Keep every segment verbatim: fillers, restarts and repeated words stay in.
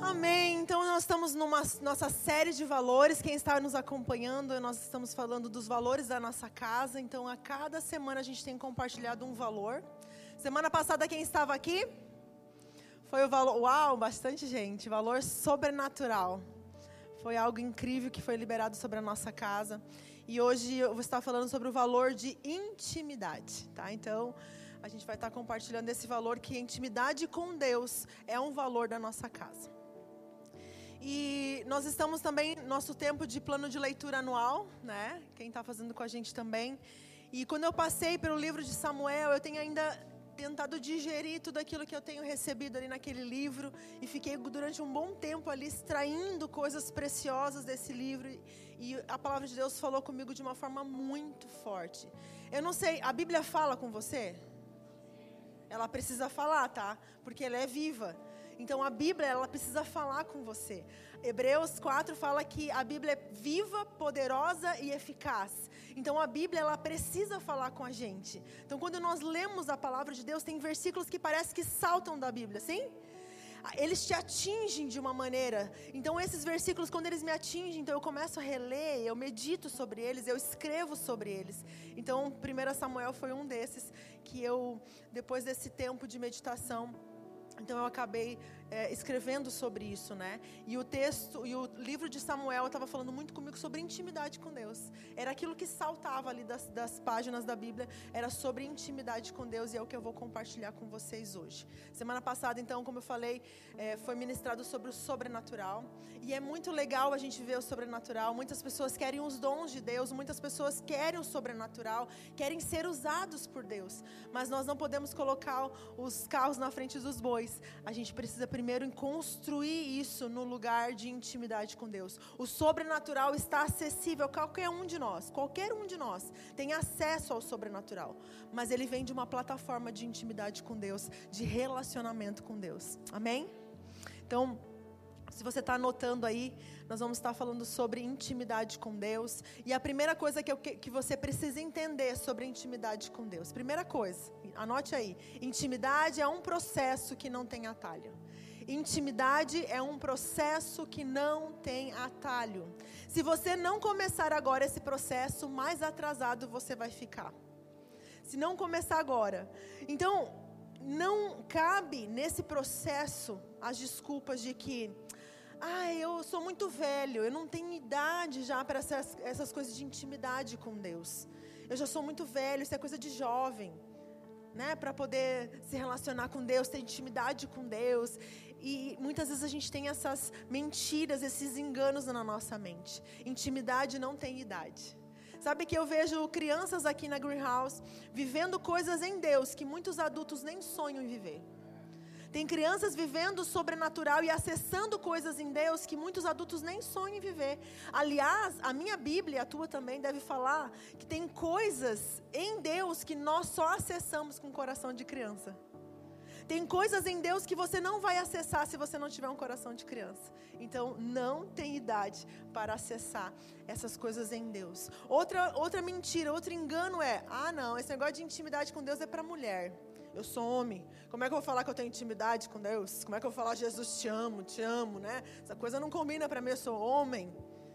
Amém. Então nós estamos numa nossa série de valores. Quem está nos acompanhando, nós estamos falando dos valores da nossa casa. Então a cada semana a gente tem compartilhado um valor. Semana passada quem estava aqui? Foi o valor, uau, bastante gente, valor sobrenatural. Foi algo incrível que foi liberado sobre a nossa casa. E hoje eu vou estar falando sobre o valor de intimidade, tá? Então, a gente vai estar compartilhando esse valor que a intimidade com Deus é um valor da nossa casa. E nós estamos também no nosso tempo de plano de leitura anual, né? Quem está fazendo com a gente também. E quando eu passei pelo livro de Samuel, eu tenho ainda tentado digerir tudo aquilo que eu tenho recebido ali naquele livro. E fiquei durante um bom tempo ali extraindo coisas preciosas desse livro. E a palavra de Deus falou comigo de uma forma muito forte. Eu não sei, a Bíblia fala com você? Ela precisa falar, tá? Porque ela é viva. Então a Bíblia, ela precisa falar com você. Hebreus quatro fala que a Bíblia é viva, poderosa e eficaz. Então a Bíblia, ela precisa falar com a gente. Então quando nós lemos a palavra de Deus, tem versículos que parece que saltam da Bíblia, sim? Eles te atingem de uma maneira. Então esses versículos, quando eles me atingem, então eu começo a reler, eu medito sobre eles, eu escrevo sobre eles. Então primeiro Samuel foi um desses que eu, depois desse tempo de meditação, então eu acabei é, escrevendo sobre isso, né? E o texto, e o livro de Samuel estava falando muito comigo sobre intimidade com Deus. Era aquilo que saltava ali das, das páginas da Bíblia, era sobre intimidade com Deus, e é o que eu vou compartilhar com vocês hoje. Semana passada, então, como eu falei, é, foi ministrado sobre o sobrenatural. E é muito legal a gente ver o sobrenatural. Muitas pessoas querem os dons de Deus, muitas pessoas querem o sobrenatural, querem ser usados por Deus. Mas nós não podemos colocar os carros na frente dos bois. A gente precisa primeiro construir isso no lugar de intimidade com Deus. O sobrenatural está acessível a qualquer um de nós. Qualquer um de nós tem acesso ao sobrenatural. Mas ele vem de uma plataforma de intimidade com Deus, de relacionamento com Deus. Amém? Então, se você está anotando aí, nós vamos estar falando sobre intimidade com Deus. E a primeira coisa que, eu, que você precisa entender sobre intimidade com Deus. Primeira coisa, anote aí. Intimidade é um processo que não tem atalho. Intimidade é um processo que não tem atalho. Se você não começar agora esse processo, mais atrasado você vai ficar. Se não começar agora. Então, não cabe nesse processo as desculpas de que ah, eu sou muito velho, eu não tenho idade já para essas, essas coisas de intimidade com Deus. Eu já sou muito velho, isso é coisa de jovem, né? Para poder se relacionar com Deus, ter intimidade com Deus. E muitas vezes a gente tem essas mentiras, esses enganos na nossa mente. Intimidade não tem idade. Sabe que eu vejo crianças aqui na Greenhouse vivendo coisas em Deus que muitos adultos nem sonham em viver. Tem crianças vivendo o sobrenatural e acessando coisas em Deus que muitos adultos nem sonham em viver. Aliás, a minha Bíblia, a tua também, deve falar que tem coisas em Deus que nós só acessamos com o coração de criança. Tem coisas em Deus que você não vai acessar se você não tiver um coração de criança. Então, não tem idade para acessar essas coisas em Deus. Outra, outra mentira, outro engano é, ah não, esse negócio de intimidade com Deus é para mulher. Eu sou homem, como é que eu vou falar que eu tenho intimidade com Deus? Como é que eu vou falar, Jesus te amo, te amo, né? Essa coisa não combina para mim, eu sou homem.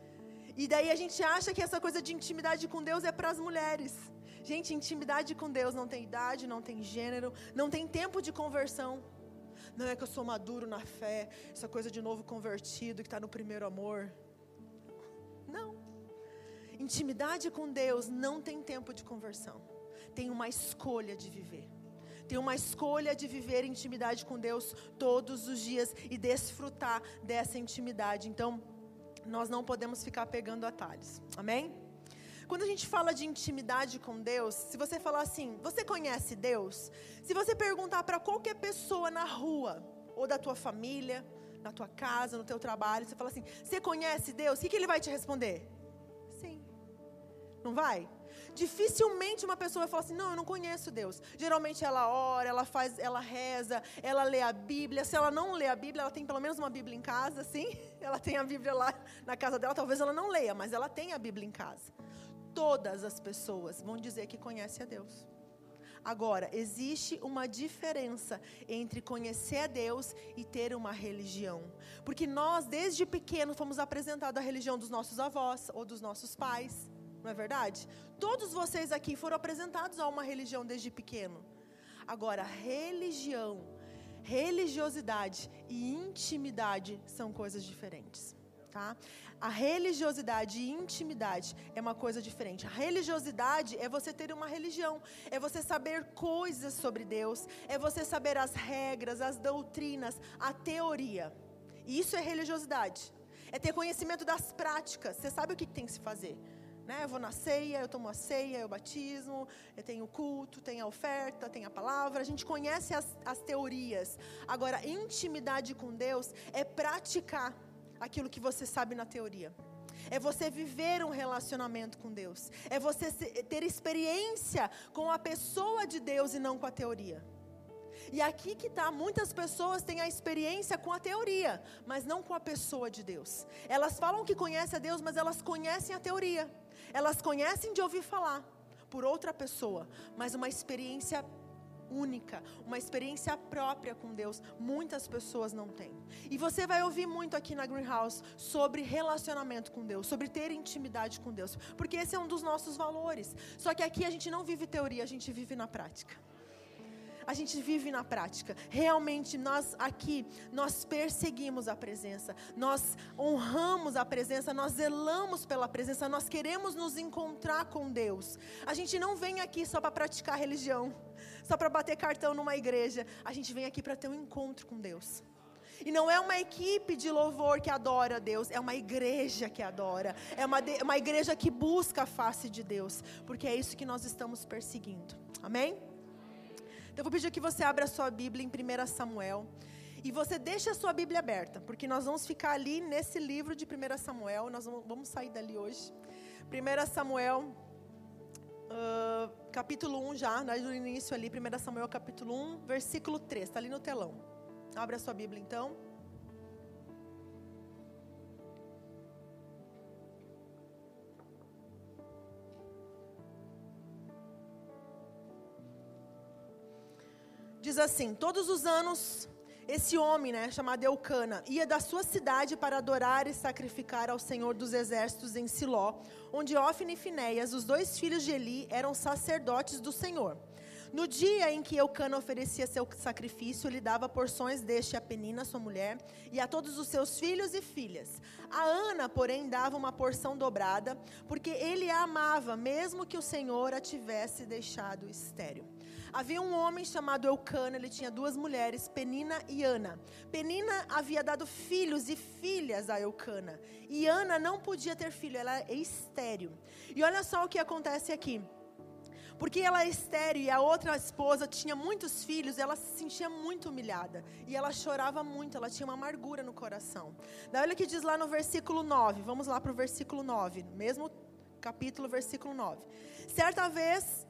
E daí a gente acha que essa coisa de intimidade com Deus é para as mulheres. Gente, intimidade com Deus não tem idade, não tem gênero, não tem tempo de conversão. Não é que eu sou maduro na fé, essa coisa de novo convertido que está no primeiro amor. Não. Intimidade com Deus não tem tempo de conversão. Tem uma escolha de viver. Tem uma escolha de viver intimidade com Deus todos os dias e desfrutar dessa intimidade. Então, nós não podemos ficar pegando atalhos. Amém? Quando a gente fala de intimidade com Deus, se você falar assim, você conhece Deus? Se você perguntar para qualquer pessoa na rua, ou da tua família, na tua casa, no teu trabalho, você fala assim, você conhece Deus? O que, que ele vai te responder? Sim. Não vai? Dificilmente uma pessoa vai falar assim, não, eu não conheço Deus. Geralmente ela ora, ela faz, ela reza, ela lê a Bíblia. Se ela não lê a Bíblia, ela tem pelo menos uma Bíblia em casa, sim? Ela tem a Bíblia lá na casa dela, talvez ela não leia, mas ela tem a Bíblia em casa. Todas as pessoas vão dizer que conhecem a Deus. Agora, existe uma diferença entre conhecer a Deus e ter uma religião. Porque nós, desde pequenos, fomos apresentados à religião dos nossos avós ou dos nossos pais. Não é verdade? Todos vocês aqui foram apresentados a uma religião desde pequeno. Agora, religião, religiosidade e intimidade são coisas diferentes. Tá? A religiosidade e intimidade é uma coisa diferente. A religiosidade é você ter uma religião, é você saber coisas sobre Deus, é você saber as regras, as doutrinas, a teoria. E isso é religiosidade. É ter conhecimento das práticas. Você sabe o que tem que se fazer. Né? Eu vou na ceia, eu tomo a ceia, eu batismo, eu tenho o culto, tenho a oferta, tenho a palavra. A gente conhece as, as teorias. Agora, intimidade com Deus é praticar aquilo que você sabe na teoria. É você viver um relacionamento com Deus. É você ter experiência com a pessoa de Deus e não com a teoria. E aqui que está, muitas pessoas têm a experiência com a teoria, mas não com a pessoa de Deus. Elas falam que conhecem a Deus, mas elas conhecem a teoria. Elas conhecem de ouvir falar por outra pessoa, mas uma experiência única, uma experiência própria com Deus, muitas pessoas não têm. E você vai ouvir muito aqui na Greenhouse sobre relacionamento com Deus, sobre ter intimidade com Deus, porque esse é um dos nossos valores. Só que aqui a gente não vive teoria, a gente vive na prática. A gente vive na prática. Realmente nós aqui, nós perseguimos a presença, nós honramos a presença, nós zelamos pela presença, nós queremos nos encontrar com Deus. A gente não vem aqui só para praticar religião, só para bater cartão numa igreja. A gente vem aqui para ter um encontro com Deus. E não é uma equipe de louvor que adora a Deus, é uma igreja que adora, é uma, de, uma igreja que busca a face de Deus, porque é isso que nós estamos perseguindo. Amém? Então eu vou pedir que você abra a sua Bíblia em primeiro Samuel. E você deixe a sua Bíblia aberta, porque nós vamos ficar ali nesse livro de primeiro Samuel. Nós vamos, vamos sair dali hoje. primeiro Samuel, uh, capítulo um já, no início ali. primeiro Samuel capítulo um, versículo três, está ali no telão. Abra a sua Bíblia então. Diz assim: todos os anos, esse homem, né, chamado Eucana, ia da sua cidade para adorar e sacrificar ao Senhor dos Exércitos em Siló, onde Ofni e Finéias, os dois filhos de Eli, eram sacerdotes do Senhor. No dia em que Eucana oferecia seu sacrifício, ele dava porções deste a Penina, sua mulher, e a todos os seus filhos e filhas. A Ana, porém, dava uma porção dobrada, porque ele a amava, mesmo que o Senhor a tivesse deixado estéril. Havia um homem chamado Eucana, ele tinha duas mulheres, Penina e Ana. Penina havia dado filhos e filhas a Eucana, e Ana não podia ter filho, ela é estéril. E olha só o que acontece aqui. Porque ela é estéril e a outra esposa tinha muitos filhos, ela se sentia muito humilhada. E ela chorava muito, ela tinha uma amargura no coração. Daí olha o que diz lá no versículo nove, vamos lá para o versículo nove, mesmo capítulo, versículo nove. Certa vez,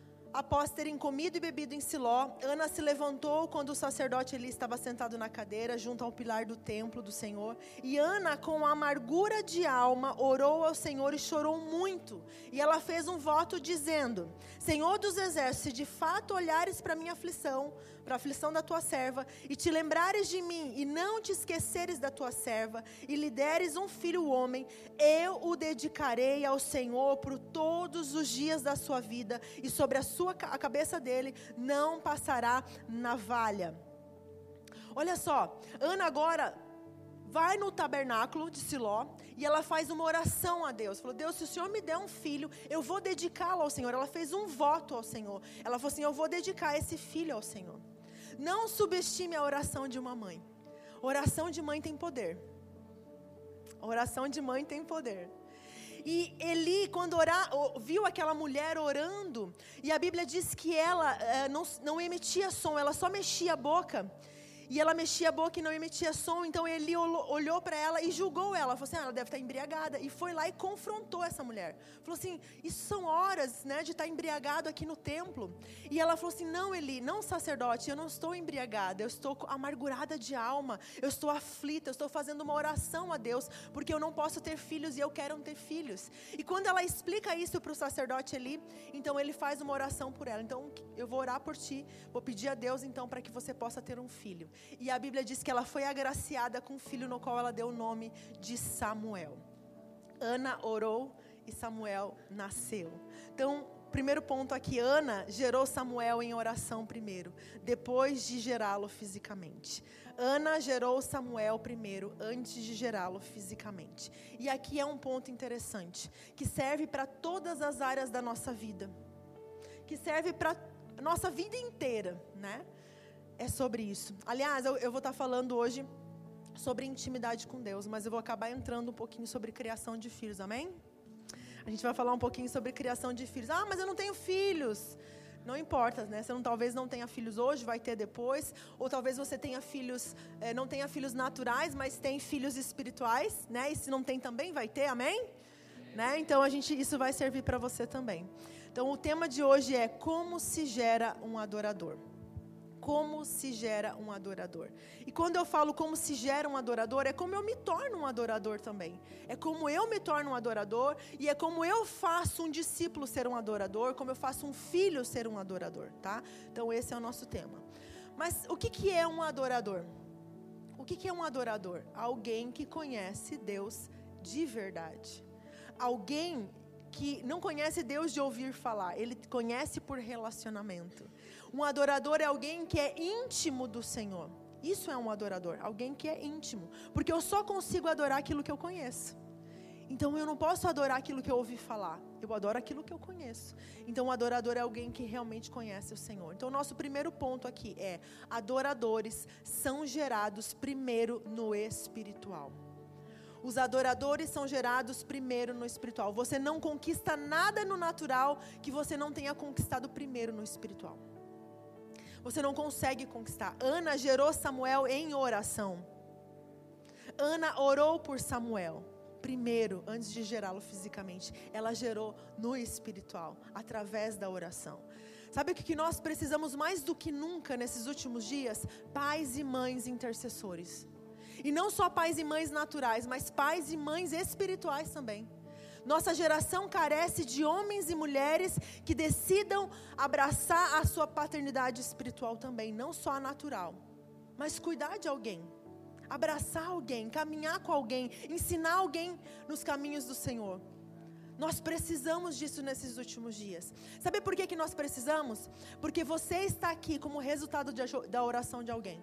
após terem comido e bebido em Siló, Ana se levantou quando o sacerdote Eli estava sentado na cadeira, junto ao pilar do templo do Senhor. E Ana, com amargura de alma, orou ao Senhor e chorou muito. E ela fez um voto dizendo: Senhor dos exércitos, se de fato olhares para a minha aflição, para a aflição da tua serva, e te lembrares de mim, e não te esqueceres da tua serva, e lhe deres um filho homem, eu o dedicarei ao Senhor por todos os dias da sua vida, e sobre a sua a cabeça dele não passará navalha. Olha só, Ana agora vai no tabernáculo de Siló e ela faz uma oração a Deus. Falou: Deus, se o Senhor me der um filho, eu vou dedicá-lo ao Senhor. Ela fez um voto ao Senhor. Ela falou assim: eu vou dedicar esse filho ao Senhor. Não subestime a oração de uma mãe. Oração de mãe tem poder. Oração de mãe tem poder. E Eli, quando orar, viu aquela mulher orando, e a Bíblia diz que ela eh, não, não emitia som, ela só mexia a boca. E ela mexia a boca e não emitia som. Então Eli olhou para ela e julgou ela. Falou assim, ah, ela deve estar embriagada. E foi lá e confrontou essa mulher. Falou assim, isso são horas, né, de estar embriagado aqui no templo. E ela falou assim, não, Eli, não, sacerdote, eu não estou embriagada. Eu estou amargurada de alma. Eu estou aflita, eu estou fazendo uma oração a Deus. Porque eu não posso ter filhos e eu quero ter filhos. E quando ela explica isso para o sacerdote Eli, então ele faz uma oração por ela. Então eu vou orar por ti. Vou pedir a Deus então para que você possa ter um filho. E a Bíblia diz que ela foi agraciada com um filho no qual ela deu o nome de Samuel. Ana orou e Samuel nasceu. Então, primeiro ponto aqui, Ana gerou Samuel em oração primeiro, depois de gerá-lo fisicamente. Ana gerou Samuel primeiro, antes de gerá-lo fisicamente. E aqui é um ponto interessante, que serve para todas as áreas da nossa vida. Que serve para a nossa vida inteira, né? É sobre isso. Aliás, eu, eu vou estar falando hoje sobre intimidade com Deus, mas eu vou acabar entrando um pouquinho sobre criação de filhos, amém? A gente vai falar um pouquinho sobre criação de filhos. Ah, mas eu não tenho filhos. Não importa, né? Você não, talvez não tenha filhos hoje, vai ter depois. Ou talvez você tenha filhos, eh, não tenha filhos naturais, mas tem filhos espirituais, né? E se não tem também, vai ter, amém? Né? Então, a gente, isso vai servir para você também. Então, o tema de hoje é como se gera um adorador. Como se gera um adorador. E quando eu falo como se gera um adorador, é como eu me torno um adorador também. É como eu me torno um adorador e é como eu faço um discípulo ser um adorador, como eu faço um filho ser um adorador, tá? Então esse é o nosso tema. Mas o que, que é um adorador? O que, que é um adorador? Alguém que conhece Deus de verdade. Alguém que não conhece Deus de ouvir falar, ele conhece por relacionamento. Um adorador é alguém que é íntimo do Senhor. Isso é um adorador, alguém que é íntimo. Porque eu só consigo adorar aquilo que eu conheço. Então eu não posso adorar aquilo que eu ouvi falar. Eu adoro aquilo que eu conheço. Então um adorador é alguém que realmente conhece o Senhor. Então o nosso primeiro ponto aqui é: adoradores são gerados primeiro no espiritual. Os adoradores são gerados primeiro no espiritual. Você não conquista nada no natural que você não tenha conquistado primeiro no espiritual. Você não consegue conquistar. Ana gerou Samuel em oração. Ana orou por Samuel primeiro, antes de gerá-lo fisicamente. Ela gerou no espiritual, através da oração. Sabe o que nós precisamos mais do que nunca nesses últimos dias? Pais e mães intercessores. E não só pais e mães naturais, mas pais e mães espirituais também. Nossa geração carece de homens e mulheres que decidam abraçar a sua paternidade espiritual também, não só a natural, mas cuidar de alguém, abraçar alguém, caminhar com alguém, ensinar alguém nos caminhos do Senhor. Nós precisamos disso nesses últimos dias. Sabe por que que nós precisamos? Porque você está aqui como resultado de, da oração de alguém.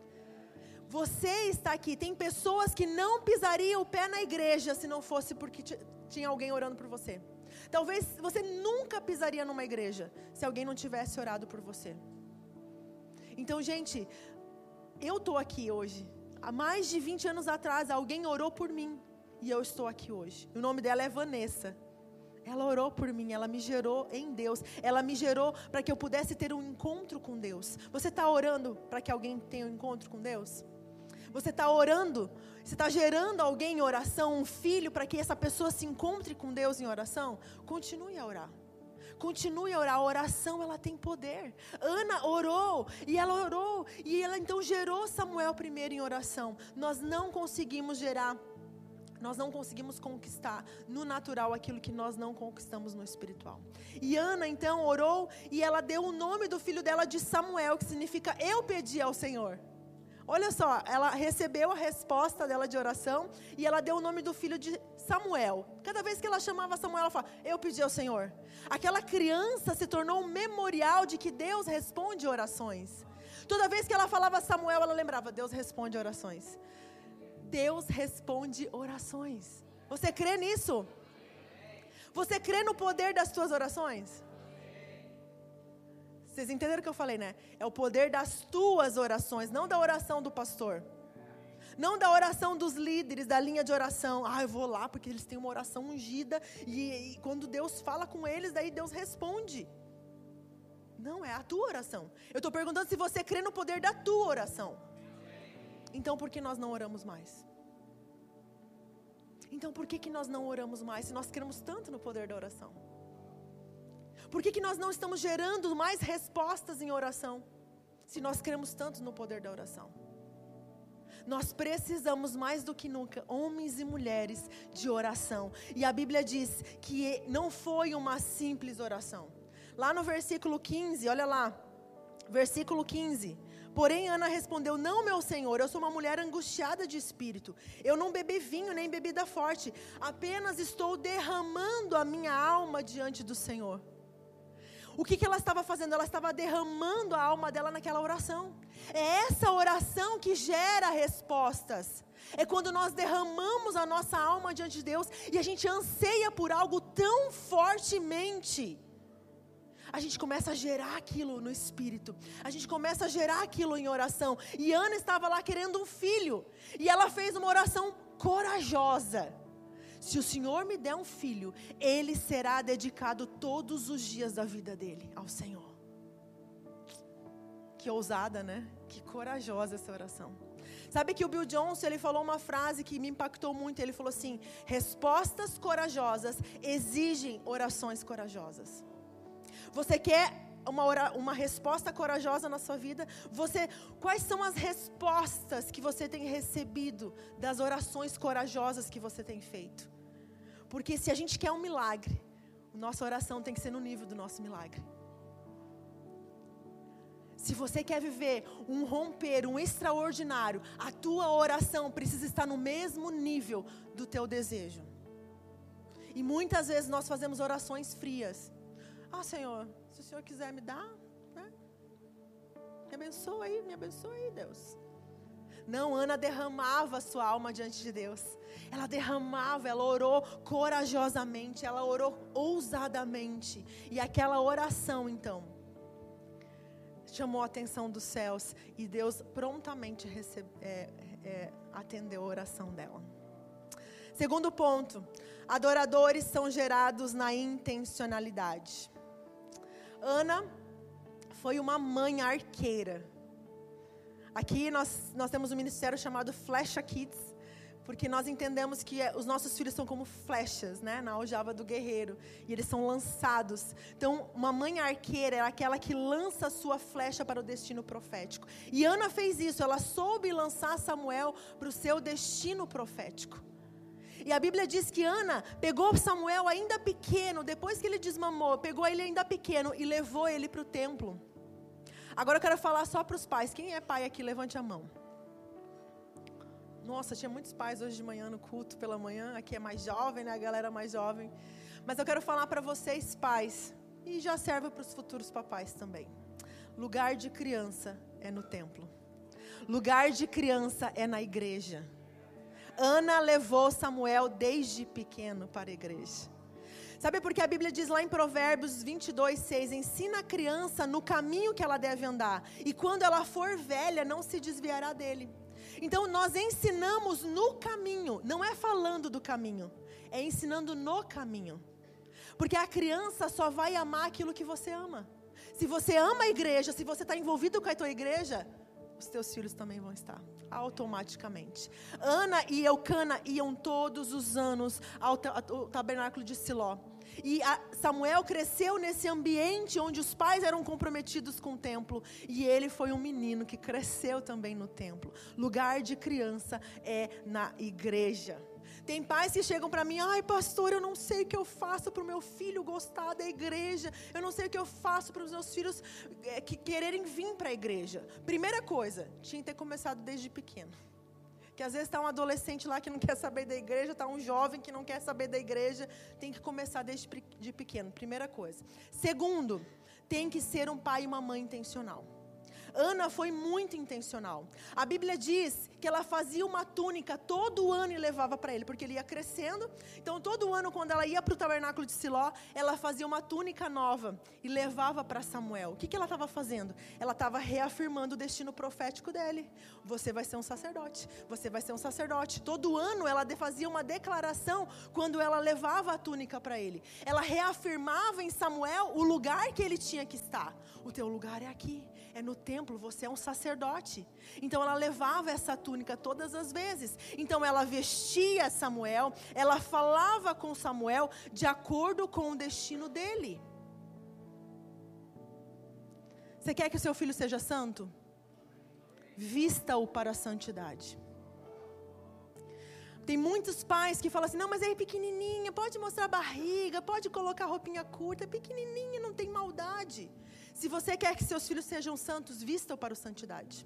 Você está aqui, tem pessoas que não pisariam o pé na igreja se não fosse porque t- tinha alguém orando por você. Talvez você nunca pisaria numa igreja se alguém não tivesse orado por você. Então, gente, eu estou aqui hoje. Há mais de vinte anos atrás, alguém orou por mim e eu estou aqui hoje. O nome dela é Vanessa. Ela orou por mim, ela me gerou em Deus. Ela me gerou para que eu pudesse ter um encontro com Deus. Você está orando para que alguém tenha um encontro com Deus? Você está orando, você está gerando alguém em oração, um filho, para que essa pessoa se encontre com Deus em oração? Continue a orar. Continue a orar. A oração, ela tem poder. Ana orou, e ela orou, e ela então gerou Samuel primeiro em oração. Nós não conseguimos gerar, nós não conseguimos conquistar no natural aquilo que nós não conquistamos no espiritual. E Ana então orou, e ela deu o nome do filho dela de Samuel, que significa eu pedi ao Senhor. Olha só, ela recebeu a resposta dela de oração e ela deu o nome do filho de Samuel. Cada vez que ela chamava Samuel, ela falava, eu pedi ao Senhor. Aquela criança se tornou um memorial de que Deus responde orações. Toda vez que ela falava Samuel, ela lembrava, Deus responde orações. Deus responde orações. Você crê nisso? Você crê no poder das suas orações? Vocês entenderam o que eu falei, né? É o poder das tuas orações, não da oração do pastor. Não da oração dos líderes, da linha de oração. Ah, eu vou lá porque eles têm uma oração ungida. E, e quando Deus fala com eles, daí Deus responde. Não, é a tua oração. Eu estou perguntando se você crê no poder da tua oração. Então por que nós não oramos mais? Então por que, que nós não oramos mais se nós cremos tanto no poder da oração? Por que, que nós não estamos gerando mais respostas em oração se nós cremos tanto no poder da oração? Nós precisamos mais do que nunca, homens e mulheres, de oração. E a Bíblia diz que não foi uma simples oração. Lá no versículo quinze, olha lá, versículo quinze. Porém Ana respondeu, não, meu Senhor, eu sou uma mulher angustiada de espírito. Eu não bebi vinho nem bebida forte, apenas estou derramando a minha alma diante do Senhor. O que, que ela estava fazendo? Ela estava derramando a alma dela naquela oração. É essa oração que gera respostas. É quando nós derramamos a nossa alma diante de Deus e a gente anseia por algo tão fortemente. A gente começa a gerar aquilo no espírito. A gente começa a gerar aquilo em oração. E Ana estava lá querendo um filho. E ela fez uma oração corajosa. Se o Senhor me der um filho, ele será dedicado todos os dias da vida dele ao Senhor. Que ousada, né? Que corajosa essa oração. Sabe que o Bill Johnson, ele falou uma frase que me impactou muito. Ele falou assim, respostas corajosas exigem orações corajosas. Você quer uma, ora, uma resposta corajosa na sua vida? Você, quais são as respostas que você tem recebido das orações corajosas que você tem feito? Porque se a gente quer um milagre, nossa oração tem que ser no nível do nosso milagre. Se você quer viver um romper, um extraordinário, a tua oração precisa estar no mesmo nível do teu desejo. E muitas vezes nós fazemos orações frias. Ah, Senhor, se o Senhor quiser me dar, né? Me abençoa aí, me abençoa aí, Deus. Não, Ana derramava a sua alma diante de Deus. Ela derramava, ela orou corajosamente, ela orou ousadamente. E aquela oração, então, chamou a atenção dos céus. E Deus prontamente recebe, é, é, atendeu a oração dela. Segundo ponto, adoradores são gerados na intencionalidade. Ana foi uma mãe arqueira. Aqui nós, nós temos um ministério chamado Flecha Kids, porque nós entendemos que os nossos filhos são como flechas, né, na aljava do guerreiro, e eles são lançados. Então, uma mãe arqueira é aquela que lança a sua flecha para o destino profético. E Ana fez isso, ela soube lançar Samuel para o seu destino profético. E a Bíblia diz que Ana pegou Samuel ainda pequeno, depois que ele desmamou, pegou ele ainda pequeno e levou ele para o templo. Agora eu quero falar só para os pais. Quem é pai aqui? Levante a mão. Nossa, tinha muitos pais hoje de manhã no culto pela manhã. Aqui é mais jovem, né? A galera mais jovem. Mas eu quero falar para vocês, pais, e já serve para os futuros papais também. Lugar de criança é no templo. Lugar de criança é na igreja. Ana levou Samuel desde pequeno para a igreja. Sabe por que a Bíblia diz lá em Provérbios vinte e dois, seis, ensina a criança no caminho que ela deve andar, e quando ela for velha, não se desviará dele. Então nós ensinamos no caminho, não é falando do caminho, é ensinando no caminho. Porque a criança só vai amar aquilo que você ama. Se você ama a igreja, se você está envolvido com a tua igreja, os teus filhos também vão estar, automaticamente. Ana e Eucana iam todos os anos ao tabernáculo de Siló. E Samuel cresceu nesse ambiente onde os pais eram comprometidos com o templo. E ele foi um menino que cresceu também no templo. Lugar de criança é na igreja. Tem pais que chegam para mim, ai pastor, eu não sei o que eu faço para o meu filho gostar da igreja, eu não sei o que eu faço para os meus filhos é, que quererem vir para a igreja. Primeira coisa, tinha que ter começado desde pequeno. Que às vezes está um adolescente lá que não quer saber da igreja, está um jovem que não quer saber da igreja, tem que começar desde de pequeno, primeira coisa. Segundo, tem que ser um pai e uma mãe intencional. Ana foi muito intencional. A Bíblia diz que ela fazia uma túnica todo ano e levava para ele, porque ele ia crescendo. Então todo ano, quando ela ia para o tabernáculo de Siló, ela fazia uma túnica nova e levava para Samuel. O que, que ela estava fazendo? Ela estava reafirmando o destino profético dele. Você vai ser um sacerdote, você vai ser um sacerdote. Todo ano ela fazia uma declaração quando ela levava a túnica para ele. Ela reafirmava em Samuel o lugar que ele tinha que estar. O teu lugar é aqui, é no templo. templo, você é um sacerdote. Então ela levava essa túnica todas as vezes. Então ela vestia Samuel, ela falava com Samuel de acordo com o destino dele. Você quer que o seu filho seja santo? Vista-o para a santidade. Tem muitos pais que falam assim, não, mas é pequenininha, pode mostrar a barriga, pode colocar roupinha curta, é pequenininha, não tem maldade. Se você quer que seus filhos sejam santos, vista-o para a santidade.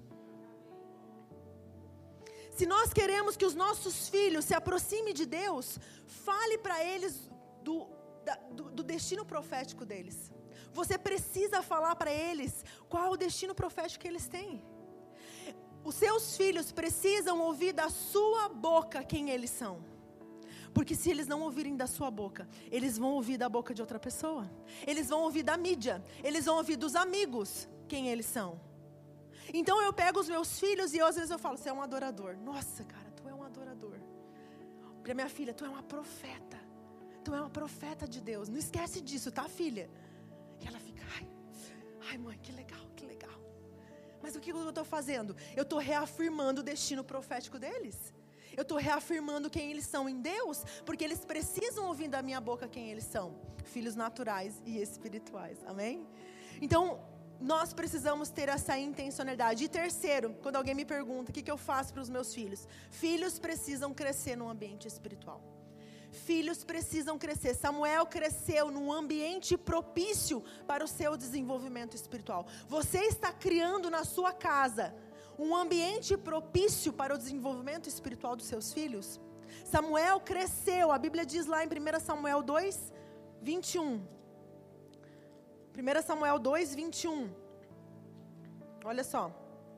Se nós queremos que os nossos filhos se aproximem de Deus, fale para eles do, da, do, do destino profético deles. Você precisa falar para eles qual é o destino profético que eles têm. Os seus filhos precisam ouvir da sua boca quem eles são. Porque se eles não ouvirem da sua boca, eles vão ouvir da boca de outra pessoa. Eles vão ouvir da mídia. Eles vão ouvir dos amigos quem eles são. Então eu pego os meus filhos e eu, às vezes eu falo, você é um adorador. Nossa, cara, tu é um adorador. Para minha filha, tu é uma profeta. Tu é uma profeta de Deus. Não esquece disso, tá, filha? E ela fica, ai, ai mãe, que legal, que legal. Mas o que eu estou fazendo? Eu estou reafirmando o destino profético deles. Eu estou reafirmando quem eles são em Deus, porque eles precisam ouvir da minha boca quem eles são. Filhos naturais e espirituais, amém? Então, nós precisamos ter essa intencionalidade. E terceiro, quando alguém me pergunta, o que, que eu faço para os meus filhos? Filhos precisam crescer num ambiente espiritual. Filhos precisam crescer. Samuel cresceu num ambiente propício para o seu desenvolvimento espiritual. Você está criando na sua casa um ambiente propício para o desenvolvimento espiritual dos seus filhos? Samuel cresceu, a Bíblia diz lá em primeiro Samuel dois, vinte e um. primeiro Samuel dois, vinte e um. Olha só.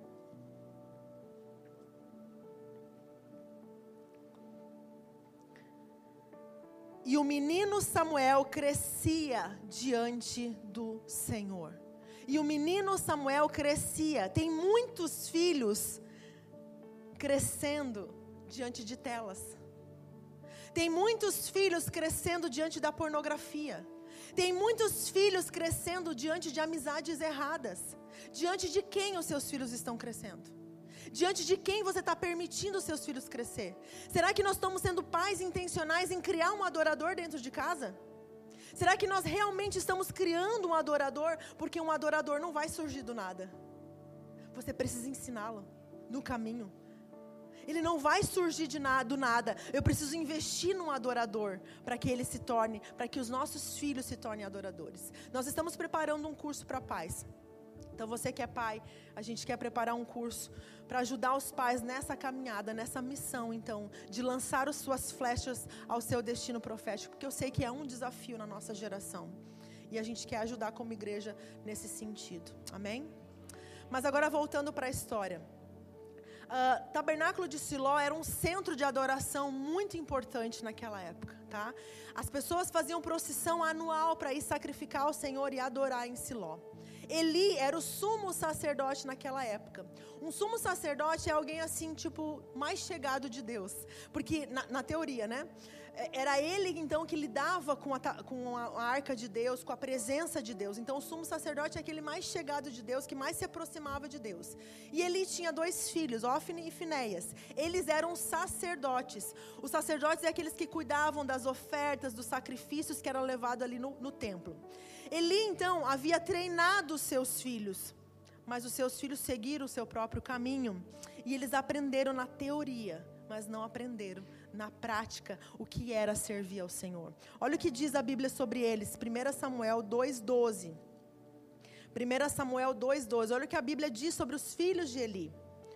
E o menino Samuel crescia diante do Senhor. E o menino Samuel crescia. Tem muitos filhos crescendo diante de telas. Tem muitos filhos crescendo diante da pornografia. Tem muitos filhos crescendo diante de amizades erradas. Diante de quem os seus filhos estão crescendo? Diante de quem você está permitindo os seus filhos crescer? Será que nós estamos sendo pais intencionais em criar um adorador dentro de casa? Será que nós realmente estamos criando um adorador? Porque um adorador não vai surgir do nada. Você precisa ensiná-lo no caminho. Ele não vai surgir de nada, do nada. Eu preciso investir num adorador para que ele se torne, para que os nossos filhos se tornem adoradores. Nós estamos preparando um curso para pais. Então você que é pai, a gente quer preparar um curso para ajudar os pais nessa caminhada, nessa missão, então, de lançar as suas flechas ao seu destino profético, porque eu sei que é um desafio na nossa geração. E a gente quer ajudar como igreja nesse sentido. Amém? Mas agora voltando para a história. Uh, Tabernáculo de Siló era um centro de adoração muito importante naquela época, tá? As pessoas faziam procissão anual para ir sacrificar ao Senhor e adorar em Siló. Eli era o sumo sacerdote naquela época. Um sumo sacerdote é alguém assim, tipo, mais chegado de Deus. Porque, na, na teoria, né? Era ele, então, que lidava com a, com a arca de Deus, com a presença de Deus. Então, o sumo sacerdote é aquele mais chegado de Deus, que mais se aproximava de Deus. E Eli tinha dois filhos, Ofni e Finéias. Eles eram sacerdotes. Os sacerdotes é aqueles que cuidavam das ofertas, dos sacrifícios que eram levados ali no, no templo. Eli, então, havia treinado os seus filhos, mas os seus filhos seguiram o seu próprio caminho. E eles aprenderam na teoria, mas não aprenderam na prática o que era servir ao Senhor. Olha o que diz a Bíblia sobre eles, primeiro Samuel dois, doze. primeiro Samuel dois, doze. Olha o que a Bíblia diz sobre os filhos de Eli.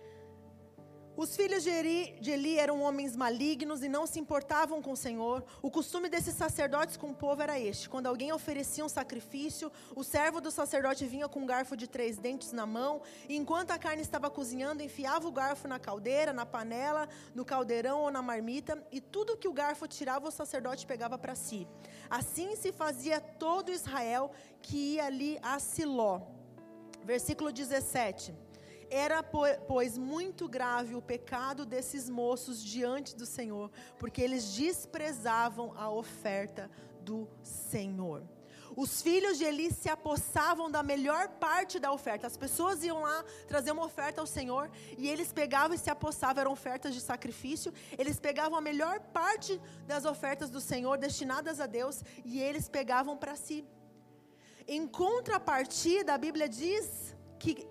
Os filhos de Eli, de Eli eram homens malignos e não se importavam com o Senhor. O costume desses sacerdotes com o povo era este: quando alguém oferecia um sacrifício, o servo do sacerdote vinha com um garfo de três dentes na mão, e enquanto a carne estava cozinhando, enfiava o garfo na caldeira, na panela, no caldeirão ou na marmita, e tudo que o garfo tirava, o sacerdote pegava para si. Assim se fazia todo Israel que ia ali a Siló. Versículo dezessete. Era, pois, muito grave o pecado desses moços diante do Senhor, porque eles desprezavam a oferta do Senhor. Os filhos de Eli se apossavam da melhor parte da oferta. As pessoas iam lá trazer uma oferta ao Senhor e eles pegavam e se apossavam, eram ofertas de sacrifício. Eles pegavam a melhor parte das ofertas do Senhor destinadas a Deus e eles pegavam para si. Em contrapartida, a Bíblia diz que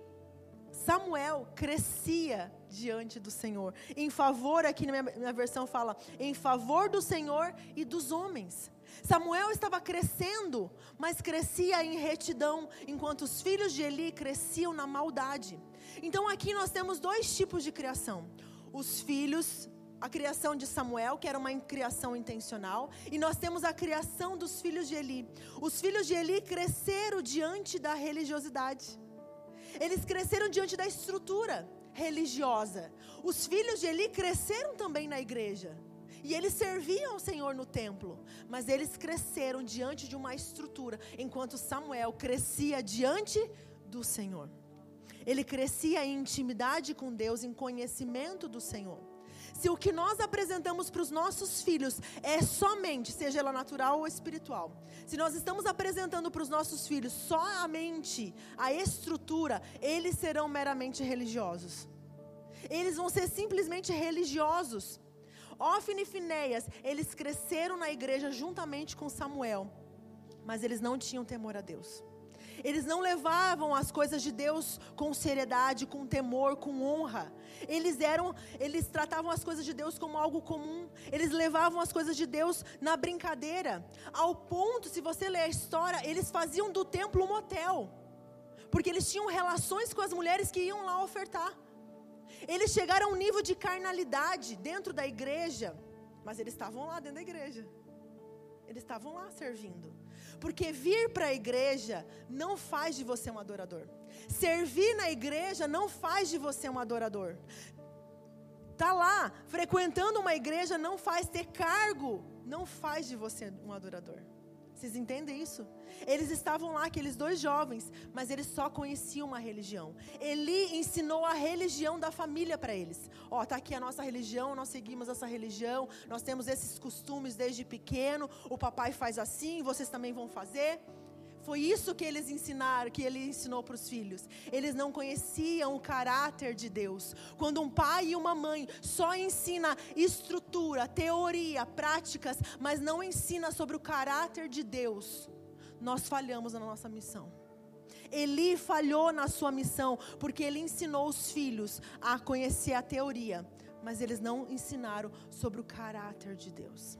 Samuel crescia diante do Senhor. Em favor, aqui na minha, minha versão fala, em favor do Senhor e dos homens. Samuel estava crescendo, mas crescia em retidão, enquanto os filhos de Eli cresciam na maldade. Então aqui nós temos dois tipos de criação. Os filhos, a criação de Samuel, que era uma criação intencional, e nós temos a criação dos filhos de Eli. Os filhos de Eli cresceram diante da religiosidade. Eles cresceram diante da estrutura religiosa. Os filhos de Eli cresceram também na igreja. E eles serviam ao Senhor no templo, mas eles cresceram diante de uma estrutura, enquanto Samuel crescia diante do Senhor. Ele crescia em intimidade com Deus, em conhecimento do Senhor. Se o que nós apresentamos para os nossos filhos é somente, seja ela natural ou espiritual, se nós estamos apresentando para os nossos filhos somente a estrutura, eles serão meramente religiosos. Eles vão ser simplesmente religiosos. Ófine e Finéias, eles cresceram na igreja juntamente com Samuel, mas eles não tinham temor a Deus. Eles não levavam as coisas de Deus com seriedade, com temor, com honra. Eles eram, eles tratavam as coisas de Deus como algo comum. Eles levavam as coisas de Deus na brincadeira. Ao ponto, se você ler a história, eles faziam do templo um motel. Porque eles tinham relações com as mulheres que iam lá ofertar. Eles chegaram a um nível de carnalidade dentro da igreja, mas eles estavam lá dentro da igreja. Eles estavam lá servindo. Porque vir para a igreja não faz de você um adorador. Servir na igreja não faz de você um adorador. Tá lá, frequentando uma igreja não faz ter cargo, não faz de você um adorador. Vocês entendem isso? Eles estavam lá, aqueles dois jovens, mas eles só conheciam uma religião. Eli ensinou a religião da família para eles. Ó, tá aqui a nossa religião, nós seguimos essa religião, nós temos esses costumes desde pequeno, o papai faz assim, vocês também vão fazer. Foi isso que eles ensinaram, que ele ensinou para os filhos. Eles não conheciam o caráter de Deus. Quando um pai e uma mãe só ensina estrutura, teoria, práticas, mas não ensina sobre o caráter de Deus, nós falhamos na nossa missão. Eli falhou na sua missão, porque ele ensinou os filhos a conhecer a teoria, mas eles não ensinaram sobre o caráter de Deus.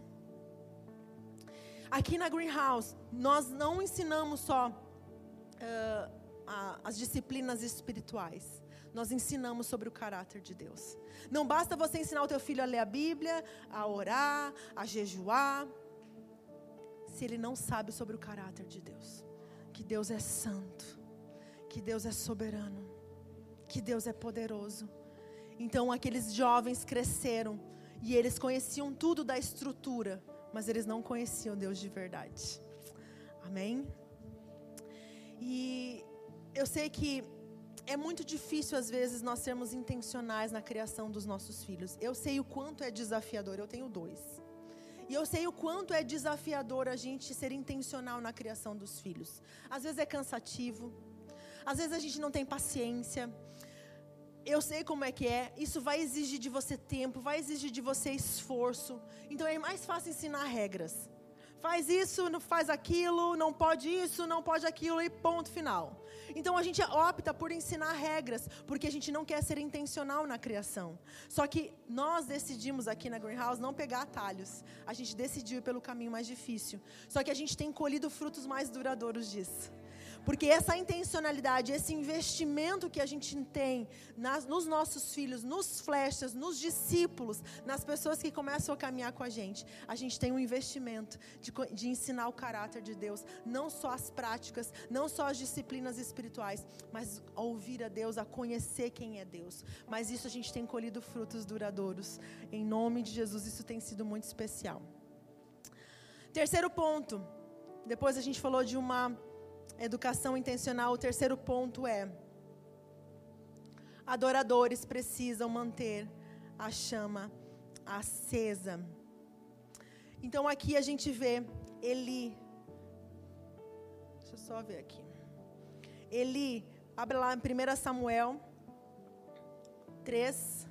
Aqui na Greenhouse, nós não ensinamos só uh, a, as disciplinas espirituais. Nós ensinamos sobre o caráter de Deus. Não basta você ensinar o teu filho a ler a Bíblia, a orar, a jejuar, se ele não sabe sobre o caráter de Deus. Que Deus é santo, que Deus é soberano, que Deus é poderoso. Então aqueles jovens cresceram e eles conheciam tudo da estrutura, mas eles não conheciam Deus de verdade. Amém? E eu sei que é muito difícil às vezes nós sermos intencionais na criação dos nossos filhos. Eu sei o quanto é desafiador, eu tenho dois. E eu sei o quanto é desafiador a gente ser intencional na criação dos filhos. Às vezes é cansativo, às vezes a gente não tem paciência. Eu sei como é que é, isso vai exigir de você tempo, vai exigir de você esforço. Então é mais fácil ensinar regras. Faz isso, não faz aquilo, não pode isso, não pode aquilo e ponto final. Então a gente opta por ensinar regras, porque a gente não quer ser intencional na criação. Só que nós decidimos aqui na Greenhouse não pegar atalhos. A gente decidiu ir pelo caminho mais difícil. Só que a gente tem colhido frutos mais duradouros disso. Porque essa intencionalidade, esse investimento que a gente tem nas, nos nossos filhos, nos flechas, nos discípulos, nas pessoas que começam a caminhar com a gente, a gente tem um investimento de, de ensinar o caráter de Deus, não só as práticas, não só as disciplinas espirituais, mas a ouvir a Deus, a conhecer quem é Deus. Mas isso a gente tem colhido frutos duradouros. Em nome de Jesus, isso tem sido muito especial. Terceiro ponto, depois a gente falou de uma educação intencional. O terceiro ponto é: adoradores precisam manter a chama acesa. Então aqui a gente vê Eli só ver aqui. Eli, abre lá em primeiro Samuel três,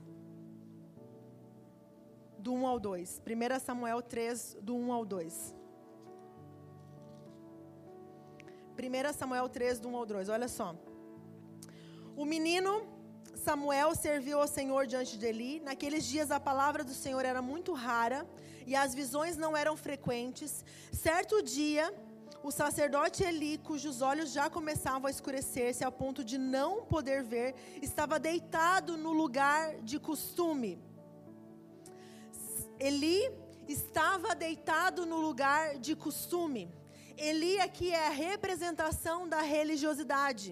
do um ao dois. primeiro Samuel três, do um ao dois. primeiro Samuel três, do um ao dois, olha só. O menino Samuel serviu ao Senhor diante de Eli. Naqueles dias a palavra do Senhor era muito rara e as visões não eram frequentes. Certo dia, o sacerdote Eli, cujos olhos já começavam a escurecer-se ao ponto de não poder ver, estava deitado no lugar de costume. Eli estava deitado no lugar de costume. Eli aqui é a representação da religiosidade.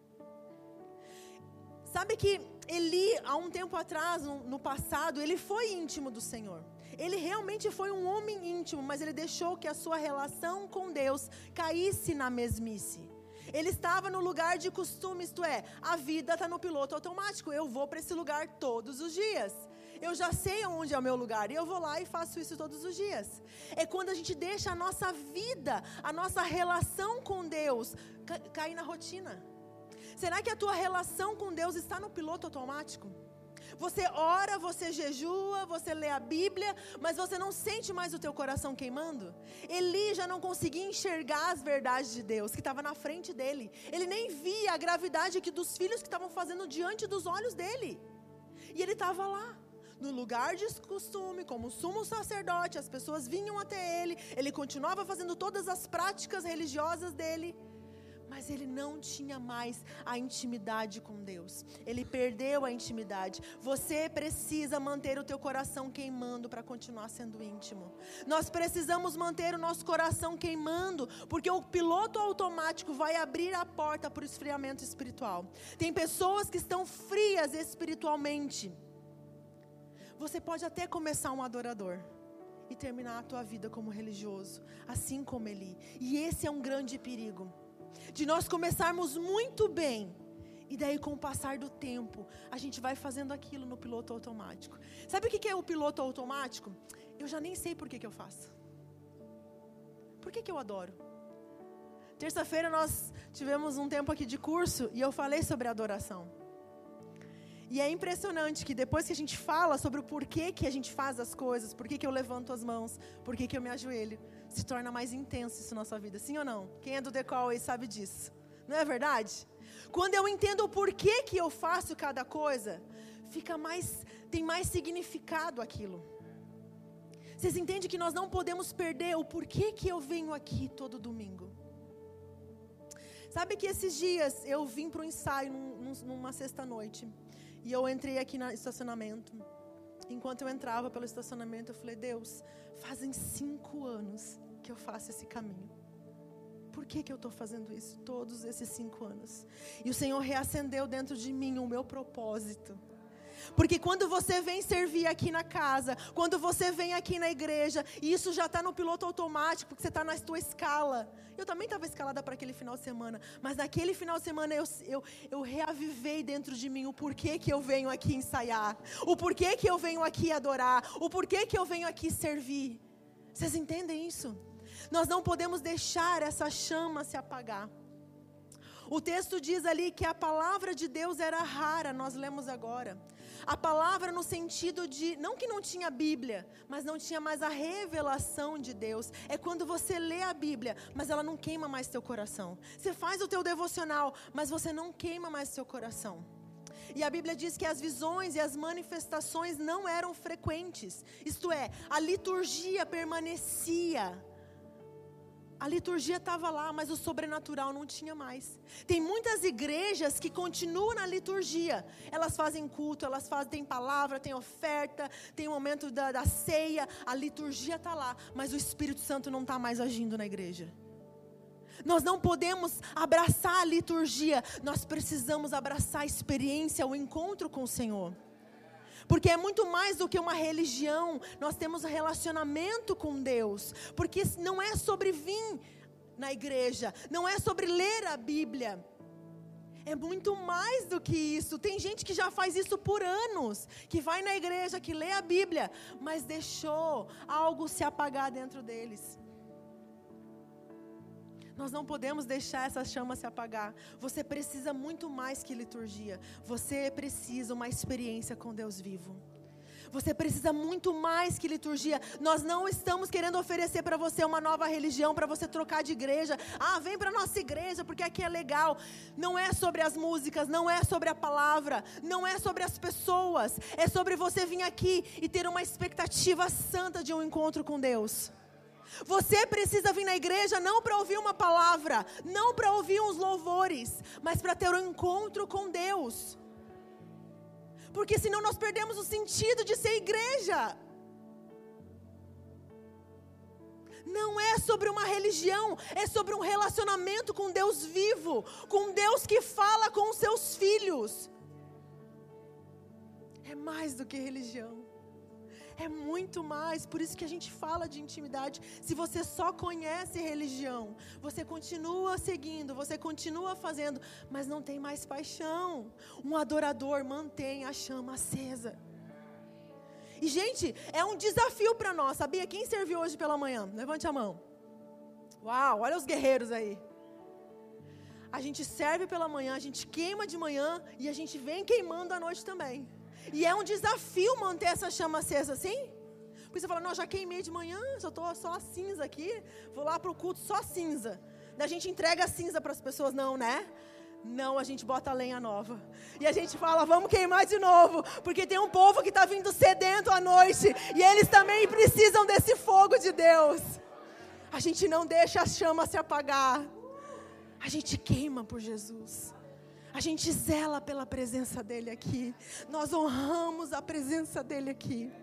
Sabe que Eli, há um tempo atrás, no, no passado, ele foi íntimo do Senhor. Ele realmente foi um homem íntimo, mas ele deixou que a sua relação com Deus caísse na mesmice. Ele estava no lugar de costume, isto é, a vida está no piloto automático. Eu vou para esse lugar todos os dias. Eu já sei onde é o meu lugar e eu vou lá e faço isso todos os dias. É quando a gente deixa a nossa vida, a nossa relação com Deus ca- cair na rotina. Será que a tua relação com Deus está no piloto automático? Você ora, você jejua, você lê a Bíblia, mas você não sente mais o teu coração queimando? Eli já não conseguia enxergar as verdades de Deus que estava na frente dele. Ele nem via a gravidade que dos filhos que estavam fazendo diante dos olhos dele. E ele estava lá, no lugar de costume, como sumo sacerdote, as pessoas vinham até ele, ele continuava fazendo todas as práticas religiosas dele, mas ele não tinha mais a intimidade com Deus. Ele perdeu a intimidade. Você precisa manter o teu coração queimando para continuar sendo íntimo. Nós precisamos manter o nosso coração queimando, porque o piloto automático vai abrir a porta para o esfriamento espiritual. Tem pessoas que estão frias espiritualmente. Você pode até começar um adorador e terminar a tua vida como religioso, assim como Eli. E esse é um grande perigo. De nós começarmos muito bem, e daí com o passar do tempo, a gente vai fazendo aquilo no piloto automático. Sabe o que é o piloto automático? Eu já nem sei por que que eu faço. Por que que eu adoro? Terça-feira nós tivemos um tempo aqui de curso, e eu falei sobre adoração. E é impressionante que depois que a gente fala sobre o porquê que a gente faz as coisas, porquê que eu levanto as mãos, porquê que eu me ajoelho, se torna mais intenso isso na nossa vida, sim ou não? Quem é do Decol aí sabe disso, não é verdade? Quando eu entendo o porquê que eu faço cada coisa, fica mais, tem mais significado aquilo. Vocês entendem que nós não podemos perder o porquê que eu venho aqui todo domingo? Sabe que esses dias eu vim para o ensaio num, numa sexta-noite, e eu entrei aqui no estacionamento. Enquanto eu entrava pelo estacionamento, eu falei: Deus, fazem cinco anos que eu faço esse caminho. Por que que eu estou fazendo isso todos esses cinco anos? E o Senhor reacendeu dentro de mim o meu propósito. Porque quando você vem servir aqui na casa, quando você vem aqui na igreja, e isso já está no piloto automático, porque você está na tua escala. Eu também estava escalada para aquele final de semana, mas naquele final de semana eu, eu, eu reavivei dentro de mim o porquê que eu venho aqui ensaiar, o porquê que eu venho aqui adorar, o porquê que eu venho aqui servir. Vocês entendem isso? Nós não podemos deixar essa chama se apagar. O texto diz ali que a palavra de Deus era rara, nós lemos agora. A palavra no sentido de, não que não tinha Bíblia, mas não tinha mais a revelação de Deus. É quando você lê a Bíblia, mas ela não queima mais teu coração. Você faz o teu devocional, mas você não queima mais teu coração. E a Bíblia diz que as visões e as manifestações não eram frequentes. Isto é, a liturgia permanecia. A liturgia estava lá, mas o sobrenatural não tinha mais. Tem muitas igrejas que continuam na liturgia. Elas fazem culto, elas fazem, tem palavra, tem oferta, tem o momento da, da ceia. A liturgia está lá, mas o Espírito Santo não está mais agindo na igreja. Nós não podemos abraçar a liturgia. Nós precisamos abraçar a experiência, o encontro com o Senhor. Porque é muito mais do que uma religião. Nós temos um relacionamento com Deus. Porque não é sobre vir na igreja, não é sobre ler a Bíblia. É muito mais do que isso. Tem gente que já faz isso por anos, que vai na igreja, que lê a Bíblia, mas deixou algo se apagar dentro deles. Nós não podemos deixar essa chama se apagar. Você precisa muito mais que liturgia. Você precisa uma experiência com Deus vivo. Você precisa muito mais que liturgia. Nós não estamos querendo oferecer para você uma nova religião, para você trocar de igreja. Ah, vem para a nossa igreja porque aqui é legal. Não é sobre as músicas, não é sobre a palavra, não é sobre as pessoas. É sobre você vir aqui e ter uma expectativa santa de um encontro com Deus. Você precisa vir na igreja não para ouvir uma palavra, não para ouvir uns louvores, mas para ter um encontro com Deus. Porque senão nós perdemos o sentido de ser igreja. Não é sobre uma religião, é sobre um relacionamento com Deus vivo, com Deus que fala com os seus filhos. É mais do que religião. É muito mais, por isso que a gente fala de intimidade. Se você só conhece religião, você continua seguindo, você continua fazendo, mas não tem mais paixão. Um adorador mantém a chama acesa. E gente, é um desafio para nós, sabia? Quem serviu hoje pela manhã? Levante a mão. Uau, olha os guerreiros aí. A gente serve pela manhã, a gente queima de manhã e a gente vem queimando à noite também. E é um desafio manter essa chama acesa, assim? Porque você fala, não, já queimei de manhã, só estou só a cinza aqui, vou lá para o culto só cinza. Daí a gente entrega a cinza para as pessoas, não, né? Não, a gente bota a lenha nova. E a gente fala, vamos queimar de novo, porque tem um povo que está vindo sedento à noite, e eles também precisam desse fogo de Deus. A gente não deixa a chama se apagar. A gente queima por Jesus. A gente zela pela presença dEle aqui. Nós honramos a presença dEle aqui.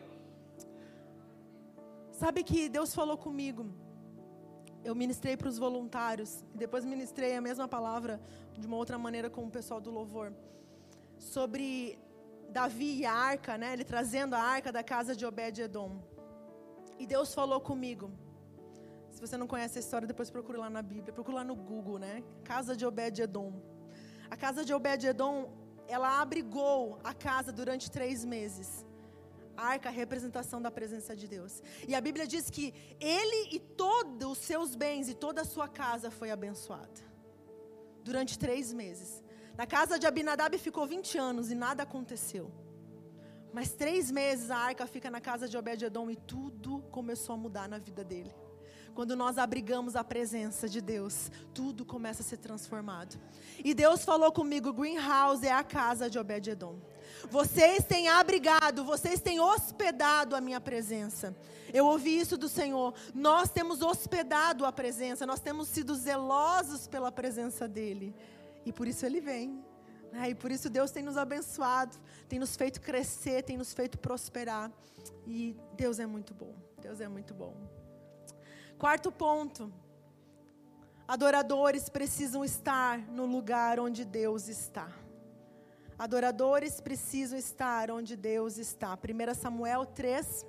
Sabe que Deus falou comigo. Eu ministrei para os voluntários. E depois ministrei a mesma palavra de uma outra maneira com o pessoal do louvor. Sobre Davi e a arca, né? Ele trazendo a arca da casa de Obed-Edom. E Deus falou comigo. Se você não conhece a história, depois procure lá na Bíblia. Procure lá no Google, né? Casa de Obed-Edom. A casa de Obed-Edom, ela abrigou a casa durante três meses. A arca, a representação da presença de Deus. E a Bíblia diz que ele e todos os seus bens e toda a sua casa foi abençoada. Durante três meses. Na casa de Abinadab ficou vinte anos e nada aconteceu. Mas três meses a arca fica na casa de Obed-Edom e tudo começou a mudar na vida dele. Quando nós abrigamos a presença de Deus, tudo começa a ser transformado. E Deus falou comigo, Greenhouse é a casa de Obed-Edom. Vocês têm abrigado, vocês têm hospedado a minha presença. Eu ouvi isso do Senhor. Nós temos hospedado a presença, nós temos sido zelosos pela presença dEle. E por isso Ele vem. Né? E por isso Deus tem nos abençoado, tem nos feito crescer, tem nos feito prosperar. E Deus é muito bom, Deus é muito bom. Quarto ponto, adoradores precisam estar no lugar onde Deus está. Adoradores precisam estar onde Deus está. primeiro Samuel três,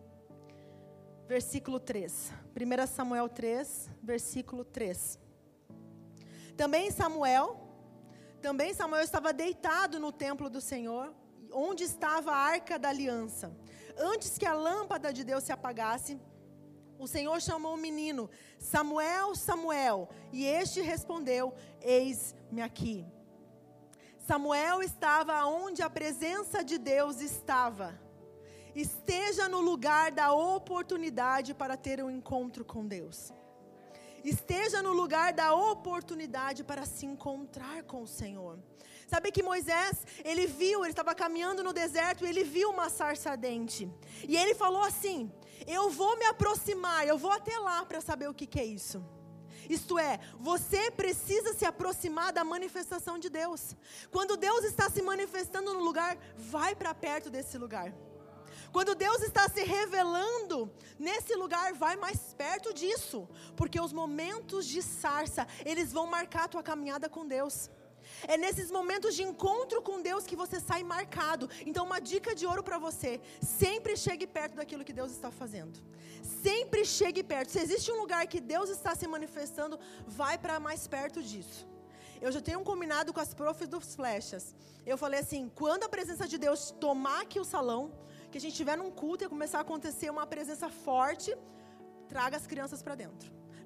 versículo três. primeiro Samuel três, versículo três. Também Samuel, também Samuel estava deitado no templo do Senhor, onde estava a arca da aliança. Antes que a lâmpada de Deus se apagasse, o Senhor chamou o menino, Samuel, Samuel, e este respondeu, eis-me aqui. Samuel estava onde a presença de Deus estava. Esteja no lugar da oportunidade para ter um encontro com Deus. Esteja no lugar da oportunidade para se encontrar com o Senhor. Sabe que Moisés, ele viu, ele estava caminhando no deserto e ele viu uma sarça ardente. E ele falou assim, eu vou me aproximar, eu vou até lá para saber o que, que é isso. Isto é, você precisa se aproximar da manifestação de Deus. Quando Deus está se manifestando no lugar, vai para perto desse lugar. Quando Deus está se revelando nesse lugar, vai mais perto disso. Porque os momentos de sarça, eles vão marcar a tua caminhada com Deus. É nesses momentos de encontro com Deus que você sai marcado. Então uma dica de ouro para você, sempre chegue perto daquilo que Deus está fazendo. Sempre chegue perto. Se existe um lugar que Deus está se manifestando, vai para mais perto disso. Eu já tenho um combinado com as profs dos flechas. Eu falei assim, quando a presença de Deus tomar aqui o salão, que a gente estiver num culto e começar a acontecer uma presença forte, traga as crianças para dentro.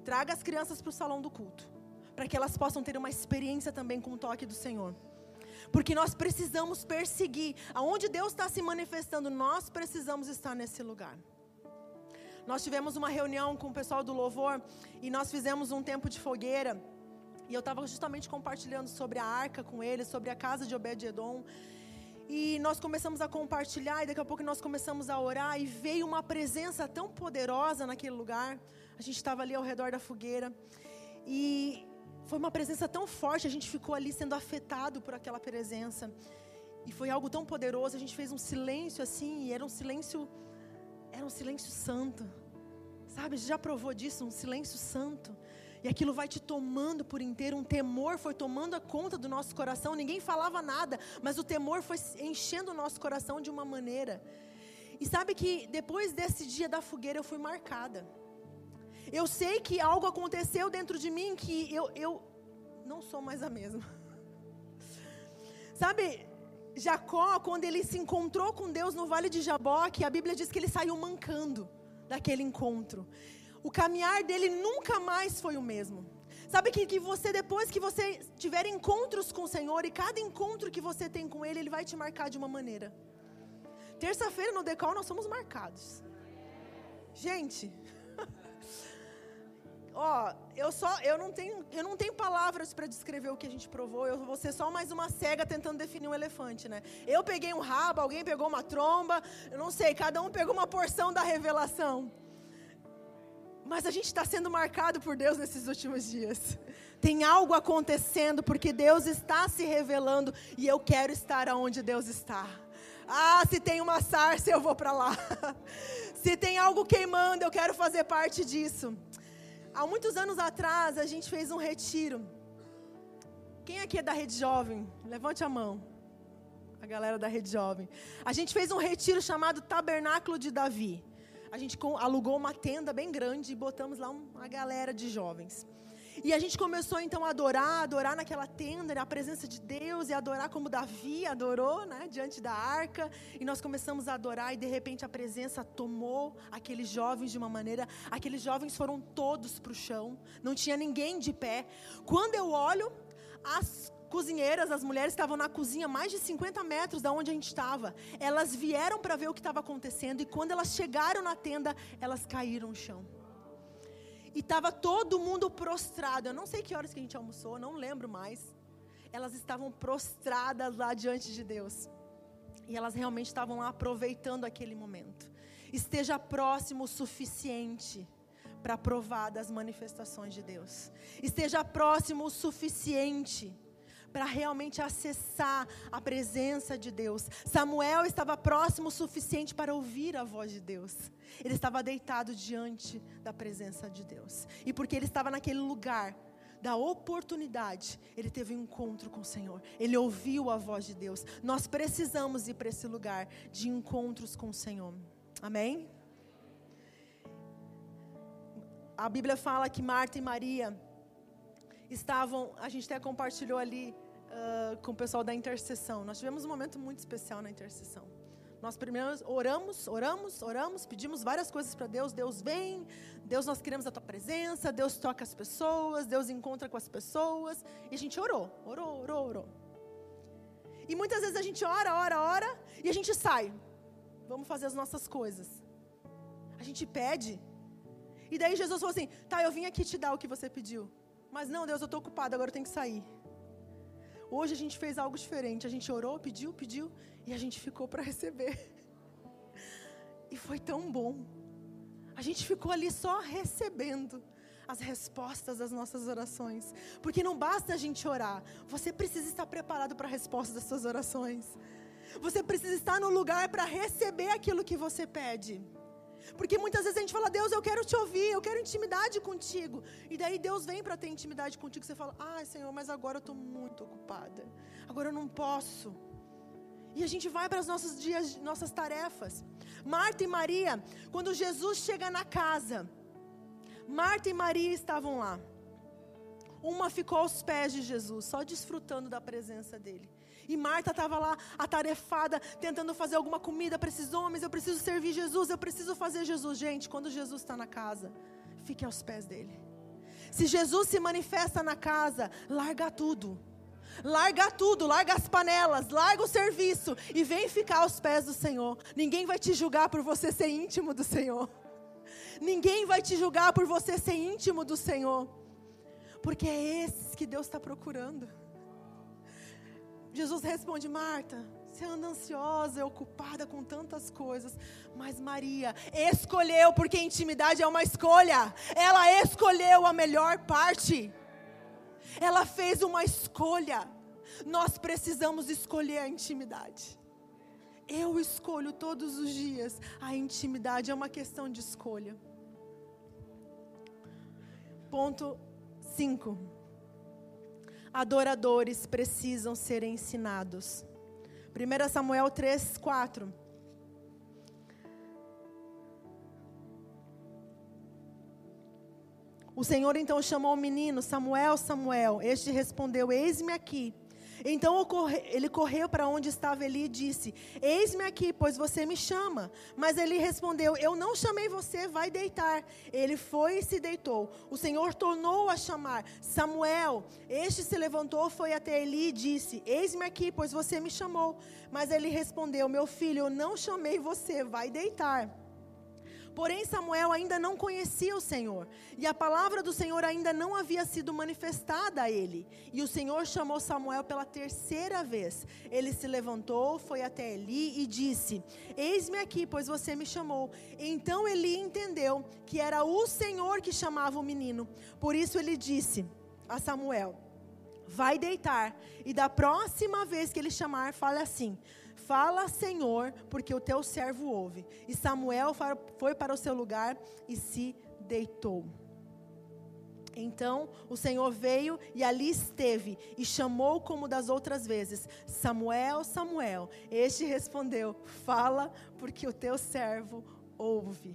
traga as crianças para o salão do culto, para que elas possam ter uma experiência também com o toque do Senhor. Porque nós precisamos perseguir, aonde Deus está se manifestando, nós precisamos estar nesse lugar. Nós tivemos uma reunião com o pessoal do louvor, e nós fizemos um tempo de fogueira, e eu estava justamente compartilhando sobre a arca com eles, sobre a casa de Obed-Edom, e nós começamos a compartilhar, e daqui a pouco nós começamos a orar, e veio uma presença tão poderosa naquele lugar. A gente estava ali ao redor da fogueira, e foi uma presença tão forte, a gente ficou ali sendo afetado por aquela presença, e foi algo tão poderoso. A gente fez um silêncio assim, e era um silêncio, era um silêncio santo, sabe, já provou disso, um silêncio santo, e aquilo vai te tomando por inteiro, um temor foi tomando a conta do nosso coração, ninguém falava nada, mas o temor foi enchendo o nosso coração de uma maneira, e sabe que depois desse dia da fogueira eu fui marcada. Eu sei que algo aconteceu dentro de mim que eu, eu não sou mais a mesma. Sabe, Jacó, quando ele se encontrou com Deus no Vale de Jaboque, a Bíblia diz que ele saiu mancando daquele encontro. O caminhar dele nunca mais foi o mesmo. Sabe que, que você, depois que você tiver encontros com o Senhor, e cada encontro que você tem com Ele, Ele vai te marcar de uma maneira. Terça-feira no Decol nós somos marcados. Gente... Ó, oh, eu só, eu não tenho, eu não tenho palavras para descrever o que a gente provou. Eu vou ser só mais uma cega tentando definir um elefante, né? Eu peguei um rabo, alguém pegou uma tromba, eu não sei, cada um pegou uma porção da revelação. Mas a gente está sendo marcado por Deus nesses últimos dias. Tem algo acontecendo, porque Deus está se revelando, e eu quero estar aonde Deus está. Ah, se tem uma sarça, eu vou para lá. Se tem algo queimando, eu quero fazer parte disso. Há muitos anos atrás, a gente fez um retiro. Quem aqui é da Rede Jovem? Levante a mão. A galera da Rede Jovem. A gente fez um retiro chamado Tabernáculo de Davi. A gente alugou uma tenda bem grande e botamos lá uma galera de jovens. E a gente começou então a adorar, adorar naquela tenda, na presença de Deus, e adorar como Davi adorou, né, diante da arca. E nós começamos a adorar, e de repente a presença tomou aqueles jovens de uma maneira, aqueles jovens foram todos para o chão, não tinha ninguém de pé. Quando eu olho, as cozinheiras, as mulheres estavam na cozinha, mais de cinquenta metros da onde a gente estava. Elas vieram para ver o que estava acontecendo, e quando elas chegaram na tenda, elas caíram no chão. E estava todo mundo prostrado. Eu não sei que horas que a gente almoçou, não lembro mais. Elas estavam prostradas lá diante de Deus. E elas realmente estavam lá aproveitando aquele momento. Esteja próximo o suficiente para provar das manifestações de Deus. Esteja próximo o suficiente para realmente acessar a presença de Deus. Samuel estava próximo o suficiente para ouvir a voz de Deus. Ele estava deitado diante da presença de Deus. E porque ele estava naquele lugar da oportunidade, ele teve um encontro com o Senhor. Ele ouviu a voz de Deus. Nós precisamos ir para esse lugar de encontros com o Senhor. Amém? A Bíblia fala que Marta e Maria estavam, a gente até compartilhou ali uh, com o pessoal da intercessão. Nós tivemos um momento muito especial na intercessão. Nós primeiro oramos, oramos, oramos, pedimos várias coisas para Deus. Deus vem, Deus, nós queremos a Tua presença, Deus toca as pessoas, Deus encontra com as pessoas. E a gente orou, orou, orou, orou. E muitas vezes a gente ora, ora, ora, e a gente sai. Vamos fazer as nossas coisas. A gente pede. E daí Jesus falou assim, tá, eu vim aqui te dar o que você pediu. Mas não, Deus, eu estou ocupado, agora eu tenho que sair. Hoje a gente fez algo diferente. A gente orou, pediu, pediu, e a gente ficou para receber. E foi tão bom. A gente ficou ali só recebendo as respostas das nossas orações. Porque não basta a gente orar. Você precisa estar preparado para a resposta das suas orações. Você precisa estar no lugar para receber aquilo que você pede. Porque muitas vezes a gente fala, Deus, eu quero te ouvir, eu quero intimidade contigo. E daí Deus vem para ter intimidade contigo. Você fala, ai Senhor, mas agora eu estou muito ocupada. Agora eu não posso. E a gente vai para os nossos dias, nossas tarefas. Marta e Maria, quando Jesus chega na casa, Marta e Maria estavam lá. Uma ficou aos pés de Jesus, só desfrutando da presença dele. E Marta estava lá, atarefada, tentando fazer alguma comida para esses homens. Eu preciso servir Jesus, eu preciso fazer Jesus. Gente, quando Jesus está na casa, fique aos pés dele. Se Jesus se manifesta na casa, larga tudo. Larga tudo, larga as panelas, larga o serviço e vem ficar aos pés do Senhor. Ninguém vai te julgar por você ser íntimo do Senhor. Ninguém vai te julgar por você ser íntimo do Senhor. Porque é esses que Deus está procurando. Jesus responde: Marta, você anda ansiosa, ocupada com tantas coisas. Mas Maria escolheu, porque intimidade é uma escolha. Ela escolheu a melhor parte. Ela fez uma escolha. Nós precisamos escolher a intimidade. Eu escolho todos os dias. A intimidade é uma questão de escolha. Ponto cinco. Adoradores precisam ser ensinados. primeiro Samuel três, quatro. O Senhor então chamou o menino: Samuel, Samuel. Este respondeu: eis-me aqui. Então ele correu para onde estava Eli e disse: eis-me aqui, pois você me chama. Mas Eli respondeu: eu não chamei você, vai deitar. Ele foi e se deitou. O Senhor tornou a chamar: Samuel. Este se levantou, foi até Eli e disse: eis-me aqui, pois você me chamou. Mas Eli respondeu: meu filho, eu não chamei você, vai deitar. Porém Samuel ainda não conhecia o Senhor, e a palavra do Senhor ainda não havia sido manifestada a ele. E o Senhor chamou Samuel pela terceira vez. Ele se levantou, foi até Eli e disse: eis-me aqui, pois você me chamou. Então Eli entendeu que era o Senhor que chamava o menino. Por isso ele disse a Samuel: vai deitar, e da próxima vez que ele chamar, fale assim: fala, Senhor, porque o teu servo ouve. E Samuel foi para o seu lugar e se deitou. Então o Senhor veio e ali esteve e chamou como das outras vezes: Samuel, Samuel. Este respondeu: fala, porque o teu servo ouve.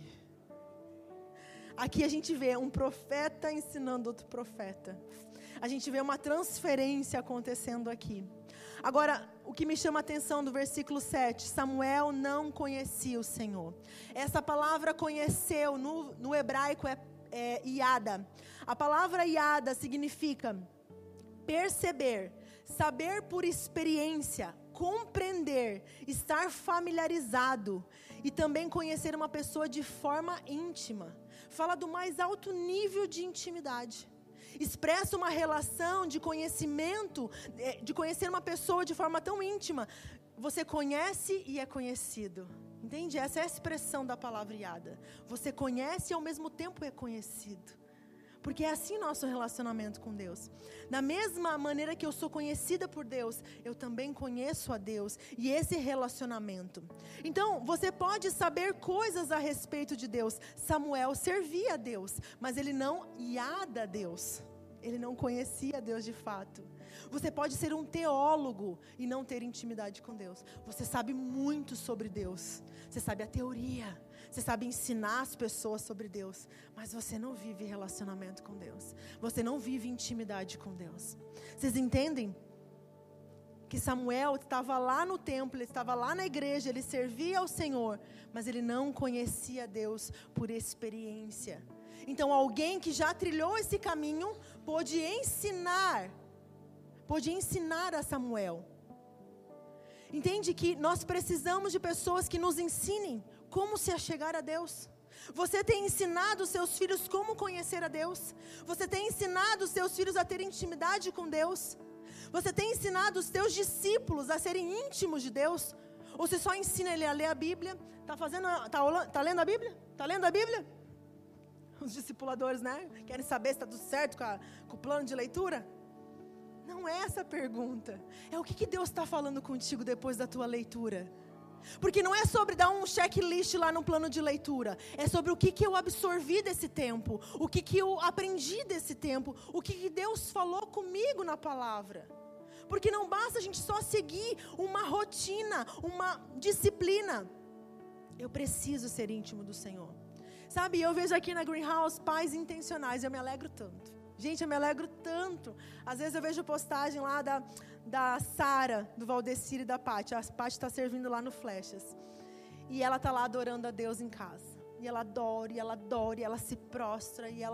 Aqui a gente vê um profeta ensinando outro profeta. A gente vê uma transferência acontecendo aqui. Agora, o que me chama a atenção do versículo sete, Samuel não conhecia o Senhor. Essa palavra conheceu, no, no hebraico é, é iada. A palavra iada significa perceber, saber por experiência, compreender, estar familiarizado e também conhecer uma pessoa de forma íntima. Fala do mais alto nível de intimidade. Expressa uma relação de conhecimento, de conhecer uma pessoa de forma tão íntima. Você conhece e é conhecido. Entende? Essa é a expressão da palavra iada. Você conhece e ao mesmo tempo é conhecido. Porque é assim nosso relacionamento com Deus. Da mesma maneira que eu sou conhecida por Deus, eu também conheço a Deus e esse relacionamento. Então, você pode saber coisas a respeito de Deus. Samuel servia a Deus, mas ele não iada a Deus. Ele não conhecia Deus de fato. Você pode ser um teólogo e não ter intimidade com Deus. Você sabe muito sobre Deus. Você sabe a teoria. Você sabe ensinar as pessoas sobre Deus, mas você não vive relacionamento com Deus. Você não vive intimidade com Deus. Vocês entendem? Que Samuel estava lá no templo, ele estava lá na igreja, ele servia ao Senhor, mas ele não conhecia Deus por experiência. Então alguém que já trilhou esse caminho, pôde ensinar, pôde ensinar a Samuel. Entende que nós precisamos de pessoas que nos ensinem como se achegar a Deus. Você tem ensinado os seus filhos como conhecer a Deus? Você tem ensinado os seus filhos a ter intimidade com Deus? Você tem ensinado os teus discípulos a serem íntimos de Deus? Ou você só ensina ele a ler a Bíblia? Está fazendo, tá, tá lendo a Bíblia? Está lendo a Bíblia? Os discipuladores, né? Querem saber se está tudo certo com, a, com o plano de leitura? Não é essa a pergunta. É o que, que Deus está falando contigo depois da tua leitura. Porque não é sobre dar um checklist lá no plano de leitura. É sobre o que, que eu absorvi desse tempo. O que, que eu aprendi desse tempo. O que, que Deus falou comigo na palavra. Porque não basta a gente só seguir uma rotina, uma disciplina. Eu preciso ser íntimo do Senhor. Sabe, eu vejo aqui na Greenhouse pais intencionais. Eu me alegro tanto. Gente, eu me alegro tanto. Às vezes eu vejo postagem lá da, da Sara, do Valdecir e da Paty. A Paty está servindo lá no Flechas. E ela está lá adorando a Deus em casa. E ela adora, e ela adora, e ela se prostra. E ela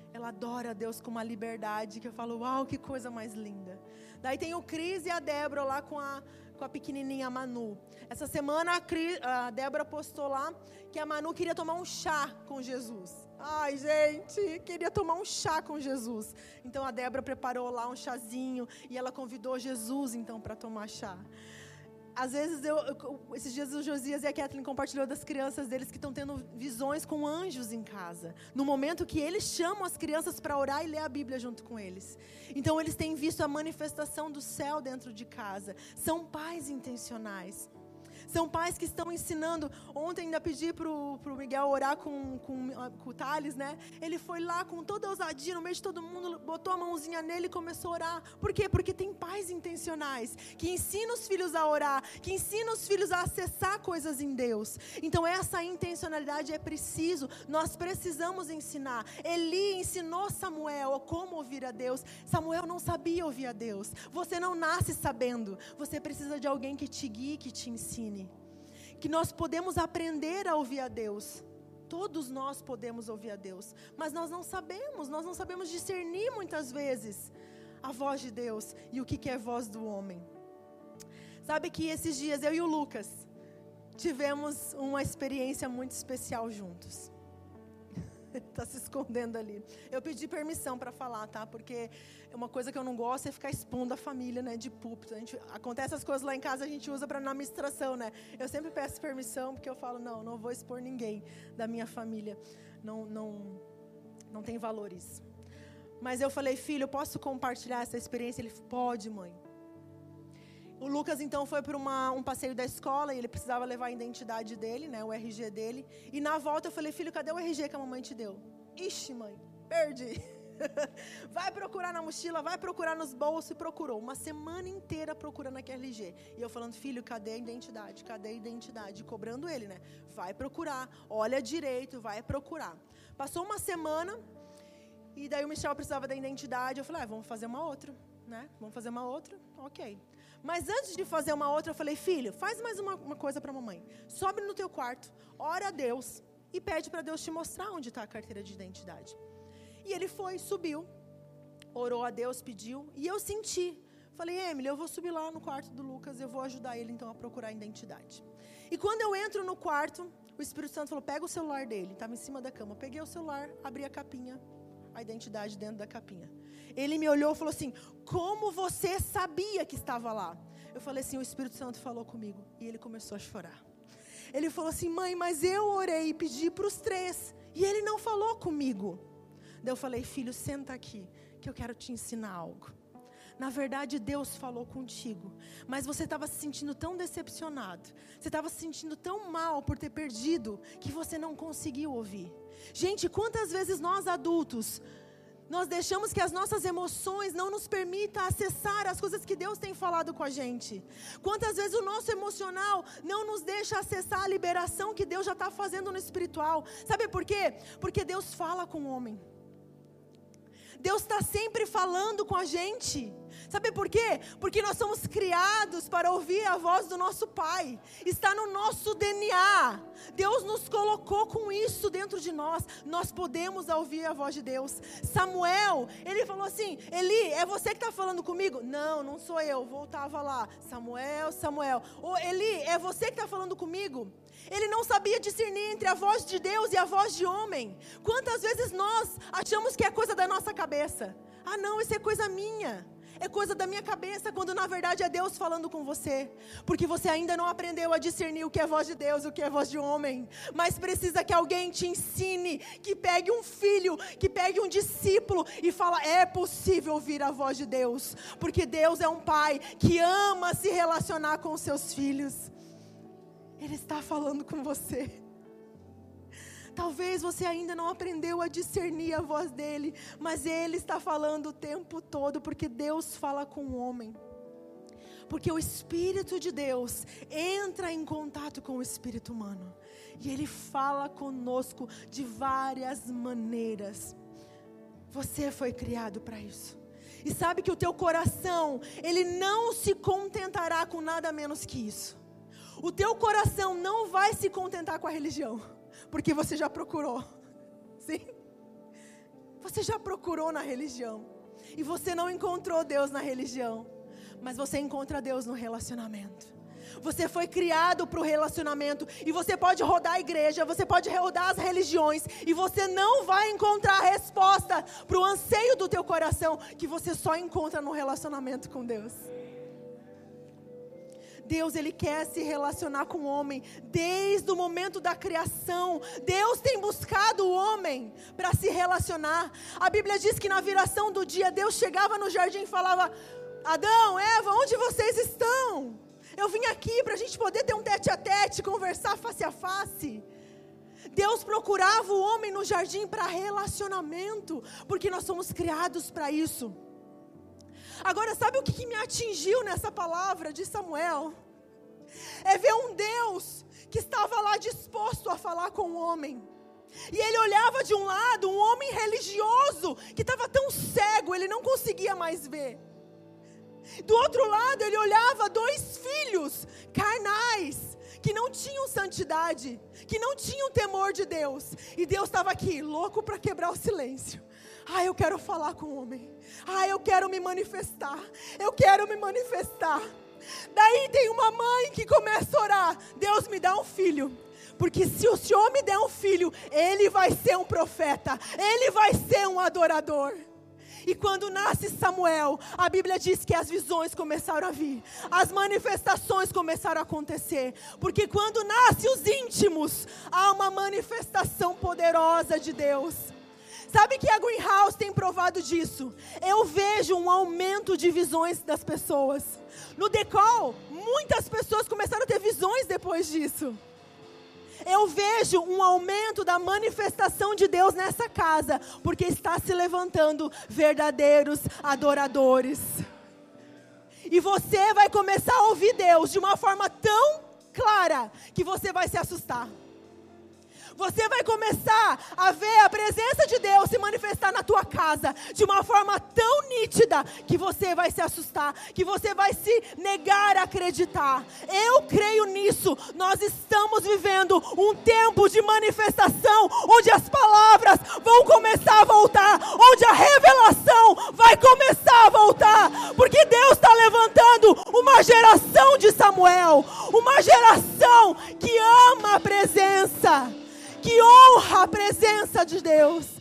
ela adora a Deus com uma liberdade que eu falo, uau, que coisa mais linda. Daí tem o Cris e a Débora lá com a, com a pequenininha Manu. Essa semana a, Cris, a Débora postou lá que a Manu queria tomar um chá com Jesus. Ai, gente, queria tomar um chá com Jesus. Então a Débora preparou lá um chazinho e ela convidou Jesus então para tomar chá. Às vezes, eu, eu, esses dias o Josias e a Kathleen compartilhou das crianças deles que estão tendo visões com anjos em casa. No momento que eles chamam as crianças para orar e ler a Bíblia junto com eles. Então, eles têm visto a manifestação do céu dentro de casa. São pais intencionais. São pais que estão ensinando. Ontem ainda pedi para o Miguel orar com, com, com o Thales, né? Ele foi lá com toda a ousadia, no meio de todo mundo, botou a mãozinha nele e começou a orar. Por quê? Porque tem pais intencionais, que ensinam os filhos a orar, que ensinam os filhos a acessar coisas em Deus. Então essa intencionalidade é preciso, nós precisamos ensinar. Eli ensinou Samuel como ouvir a Deus. Samuel não sabia ouvir a Deus. Você não nasce sabendo, você precisa de alguém que te guie, que te ensine. Que nós podemos aprender a ouvir a Deus. Todos nós podemos ouvir a Deus. Mas nós não sabemos, nós não sabemos discernir muitas vezes a voz de Deus e o que é voz do homem. Sabe que esses dias eu e o Lucas tivemos uma experiência muito especial juntos. Está se escondendo ali. Eu pedi permissão para falar, tá? Porque uma coisa que eu não gosto é ficar expondo a família, né? De púlpito. A gente, acontece as coisas lá em casa, a gente usa para na administração, né? Eu sempre peço permissão, porque eu falo, não, não vou expor ninguém da minha família. Não, não, não tem valor isso. Mas eu falei, filho, eu posso compartilhar essa experiência? Ele falou, pode, mãe. O Lucas, então, foi para um passeio da escola e ele precisava levar a identidade dele, né, o R G dele. E na volta eu falei, filho, cadê o R G que a mamãe te deu? Ixi, mãe, perdi. Vai procurar na mochila, vai procurar nos bolsos. E procurou uma semana inteira procurando aquele R G. E eu falando, filho, cadê a identidade? Cadê a identidade? Cobrando ele, né? Vai procurar, olha direito, vai procurar. Passou uma semana e daí o Michel precisava da identidade. Eu falei, ah, vamos fazer uma outra, né? Vamos fazer uma outra? Ok. Mas antes de fazer uma outra, eu falei, filho, faz mais uma, uma coisa para a mamãe. Sobe no teu quarto, ora a Deus e pede para Deus te mostrar onde está a carteira de identidade. E ele foi, subiu, orou a Deus, pediu, e eu senti. Falei, Emily, eu vou subir lá no quarto do Lucas, eu vou ajudar ele então a procurar a identidade. E quando eu entro no quarto, o Espírito Santo falou, pega o celular dele, estava em cima da cama. Peguei o celular, abri a capinha, a identidade dentro da capinha. Ele me olhou e falou assim, como você sabia que estava lá? Eu falei assim, o Espírito Santo falou comigo. E ele começou a chorar. Ele falou assim, mãe, mas eu orei e pedi para os três. E ele não falou comigo. Daí eu falei, filho, senta aqui, que eu quero te ensinar algo. Na verdade, Deus falou contigo, mas você estava se sentindo tão decepcionado, você estava se sentindo tão mal por ter perdido, que você não conseguiu ouvir. Gente, quantas vezes nós adultos, nós deixamos que as nossas emoções não nos permitam acessar as coisas que Deus tem falado com a gente. Quantas vezes o nosso emocional não nos deixa acessar a liberação que Deus já está fazendo no espiritual. Sabe por quê? Porque Deus fala com o homem. Deus está sempre falando com a gente. Sabe por quê? Porque nós somos criados para ouvir a voz do nosso Pai. Está no nosso D N A. Deus nos colocou com isso dentro de nós. Nós podemos ouvir a voz de Deus. Samuel, ele falou assim, Eli, é você que está falando comigo? Não, não sou eu. Voltava lá, Samuel, Samuel. Ô, Eli, é você que está falando comigo? Ele não sabia discernir entre a voz de Deus e a voz de homem. Quantas vezes nós achamos que é coisa da nossa cabeça? Ah não, isso é coisa minha. É coisa da minha cabeça, quando na verdade é Deus falando com você. Porque você ainda não aprendeu a discernir o que é voz de Deus e o que é voz de homem. Mas precisa que alguém te ensine, que pegue um filho, que pegue um discípulo e fala, é possível ouvir a voz de Deus. Porque Deus é um pai que ama se relacionar com os seus filhos. Ele está falando com você. Talvez você ainda não aprendeu a discernir a voz dele, mas ele está falando o tempo todo, porque Deus fala com o homem. Porque o Espírito de Deus entra em contato com o Espírito humano. E ele fala conosco de várias maneiras. Você foi criado para isso. E sabe que o teu coração, ele não se contentará com nada menos que isso. O teu coração não vai se contentar com a religião, porque você já procurou. Sim? Você já procurou na religião e você não encontrou Deus na religião, mas você encontra Deus no relacionamento. Você foi criado para o relacionamento e você pode rodar a igreja, você pode rodar as religiões e você não vai encontrar a resposta para o anseio do teu coração que você só encontra no relacionamento com Deus. Deus, Ele quer se relacionar com o homem desde o momento da criação. Deus tem buscado o homem para se relacionar. A Bíblia diz que na viração do dia, Deus chegava no jardim e falava: Adão, Eva, onde vocês estão? Eu vim aqui para a gente poder ter um tete a tete, conversar face a face. Deus procurava o homem no jardim para relacionamento, porque nós somos criados para isso. Agora, sabe o que, que me atingiu nessa palavra de Samuel? É ver um Deus que estava lá disposto a falar com o homem. E ele olhava de um lado, um homem religioso, que estava tão cego, ele não conseguia mais ver. Do outro lado, ele olhava dois filhos carnais, que não tinham santidade, que não tinham temor de Deus. E Deus estava aqui, louco para quebrar o silêncio. Ah, eu quero falar com o homem. Ah, eu quero me manifestar. Eu quero me manifestar. Daí tem uma mãe que começa a orar: Deus, me dá um filho. Porque se o Senhor me der um filho, ele vai ser um profeta. Ele vai ser um adorador. E quando nasce Samuel, a Bíblia diz que as visões começaram a vir. As manifestações começaram a acontecer. Porque quando nascem os íntimos, há uma manifestação poderosa de Deus. Sabe que a Greenhouse tem provado disso? Eu vejo um aumento de visões das pessoas. No Decol, muitas pessoas começaram a ter visões depois disso. Eu vejo um aumento da manifestação de Deus nessa casa, porque está se levantando verdadeiros adoradores. E você vai começar a ouvir Deus de uma forma tão clara que você vai se assustar. Você vai começar a ver a presença de Deus se manifestar na tua casa de uma forma tão nítida que você vai se assustar, que você vai se negar a acreditar. Eu creio nisso. Nós estamos vivendo um tempo de manifestação onde as palavras vão começar a voltar, onde a revelação vai começar a voltar, porque Deus está levantando uma geração de Samuel, uma geração que ama a presença, que honra a presença de Deus.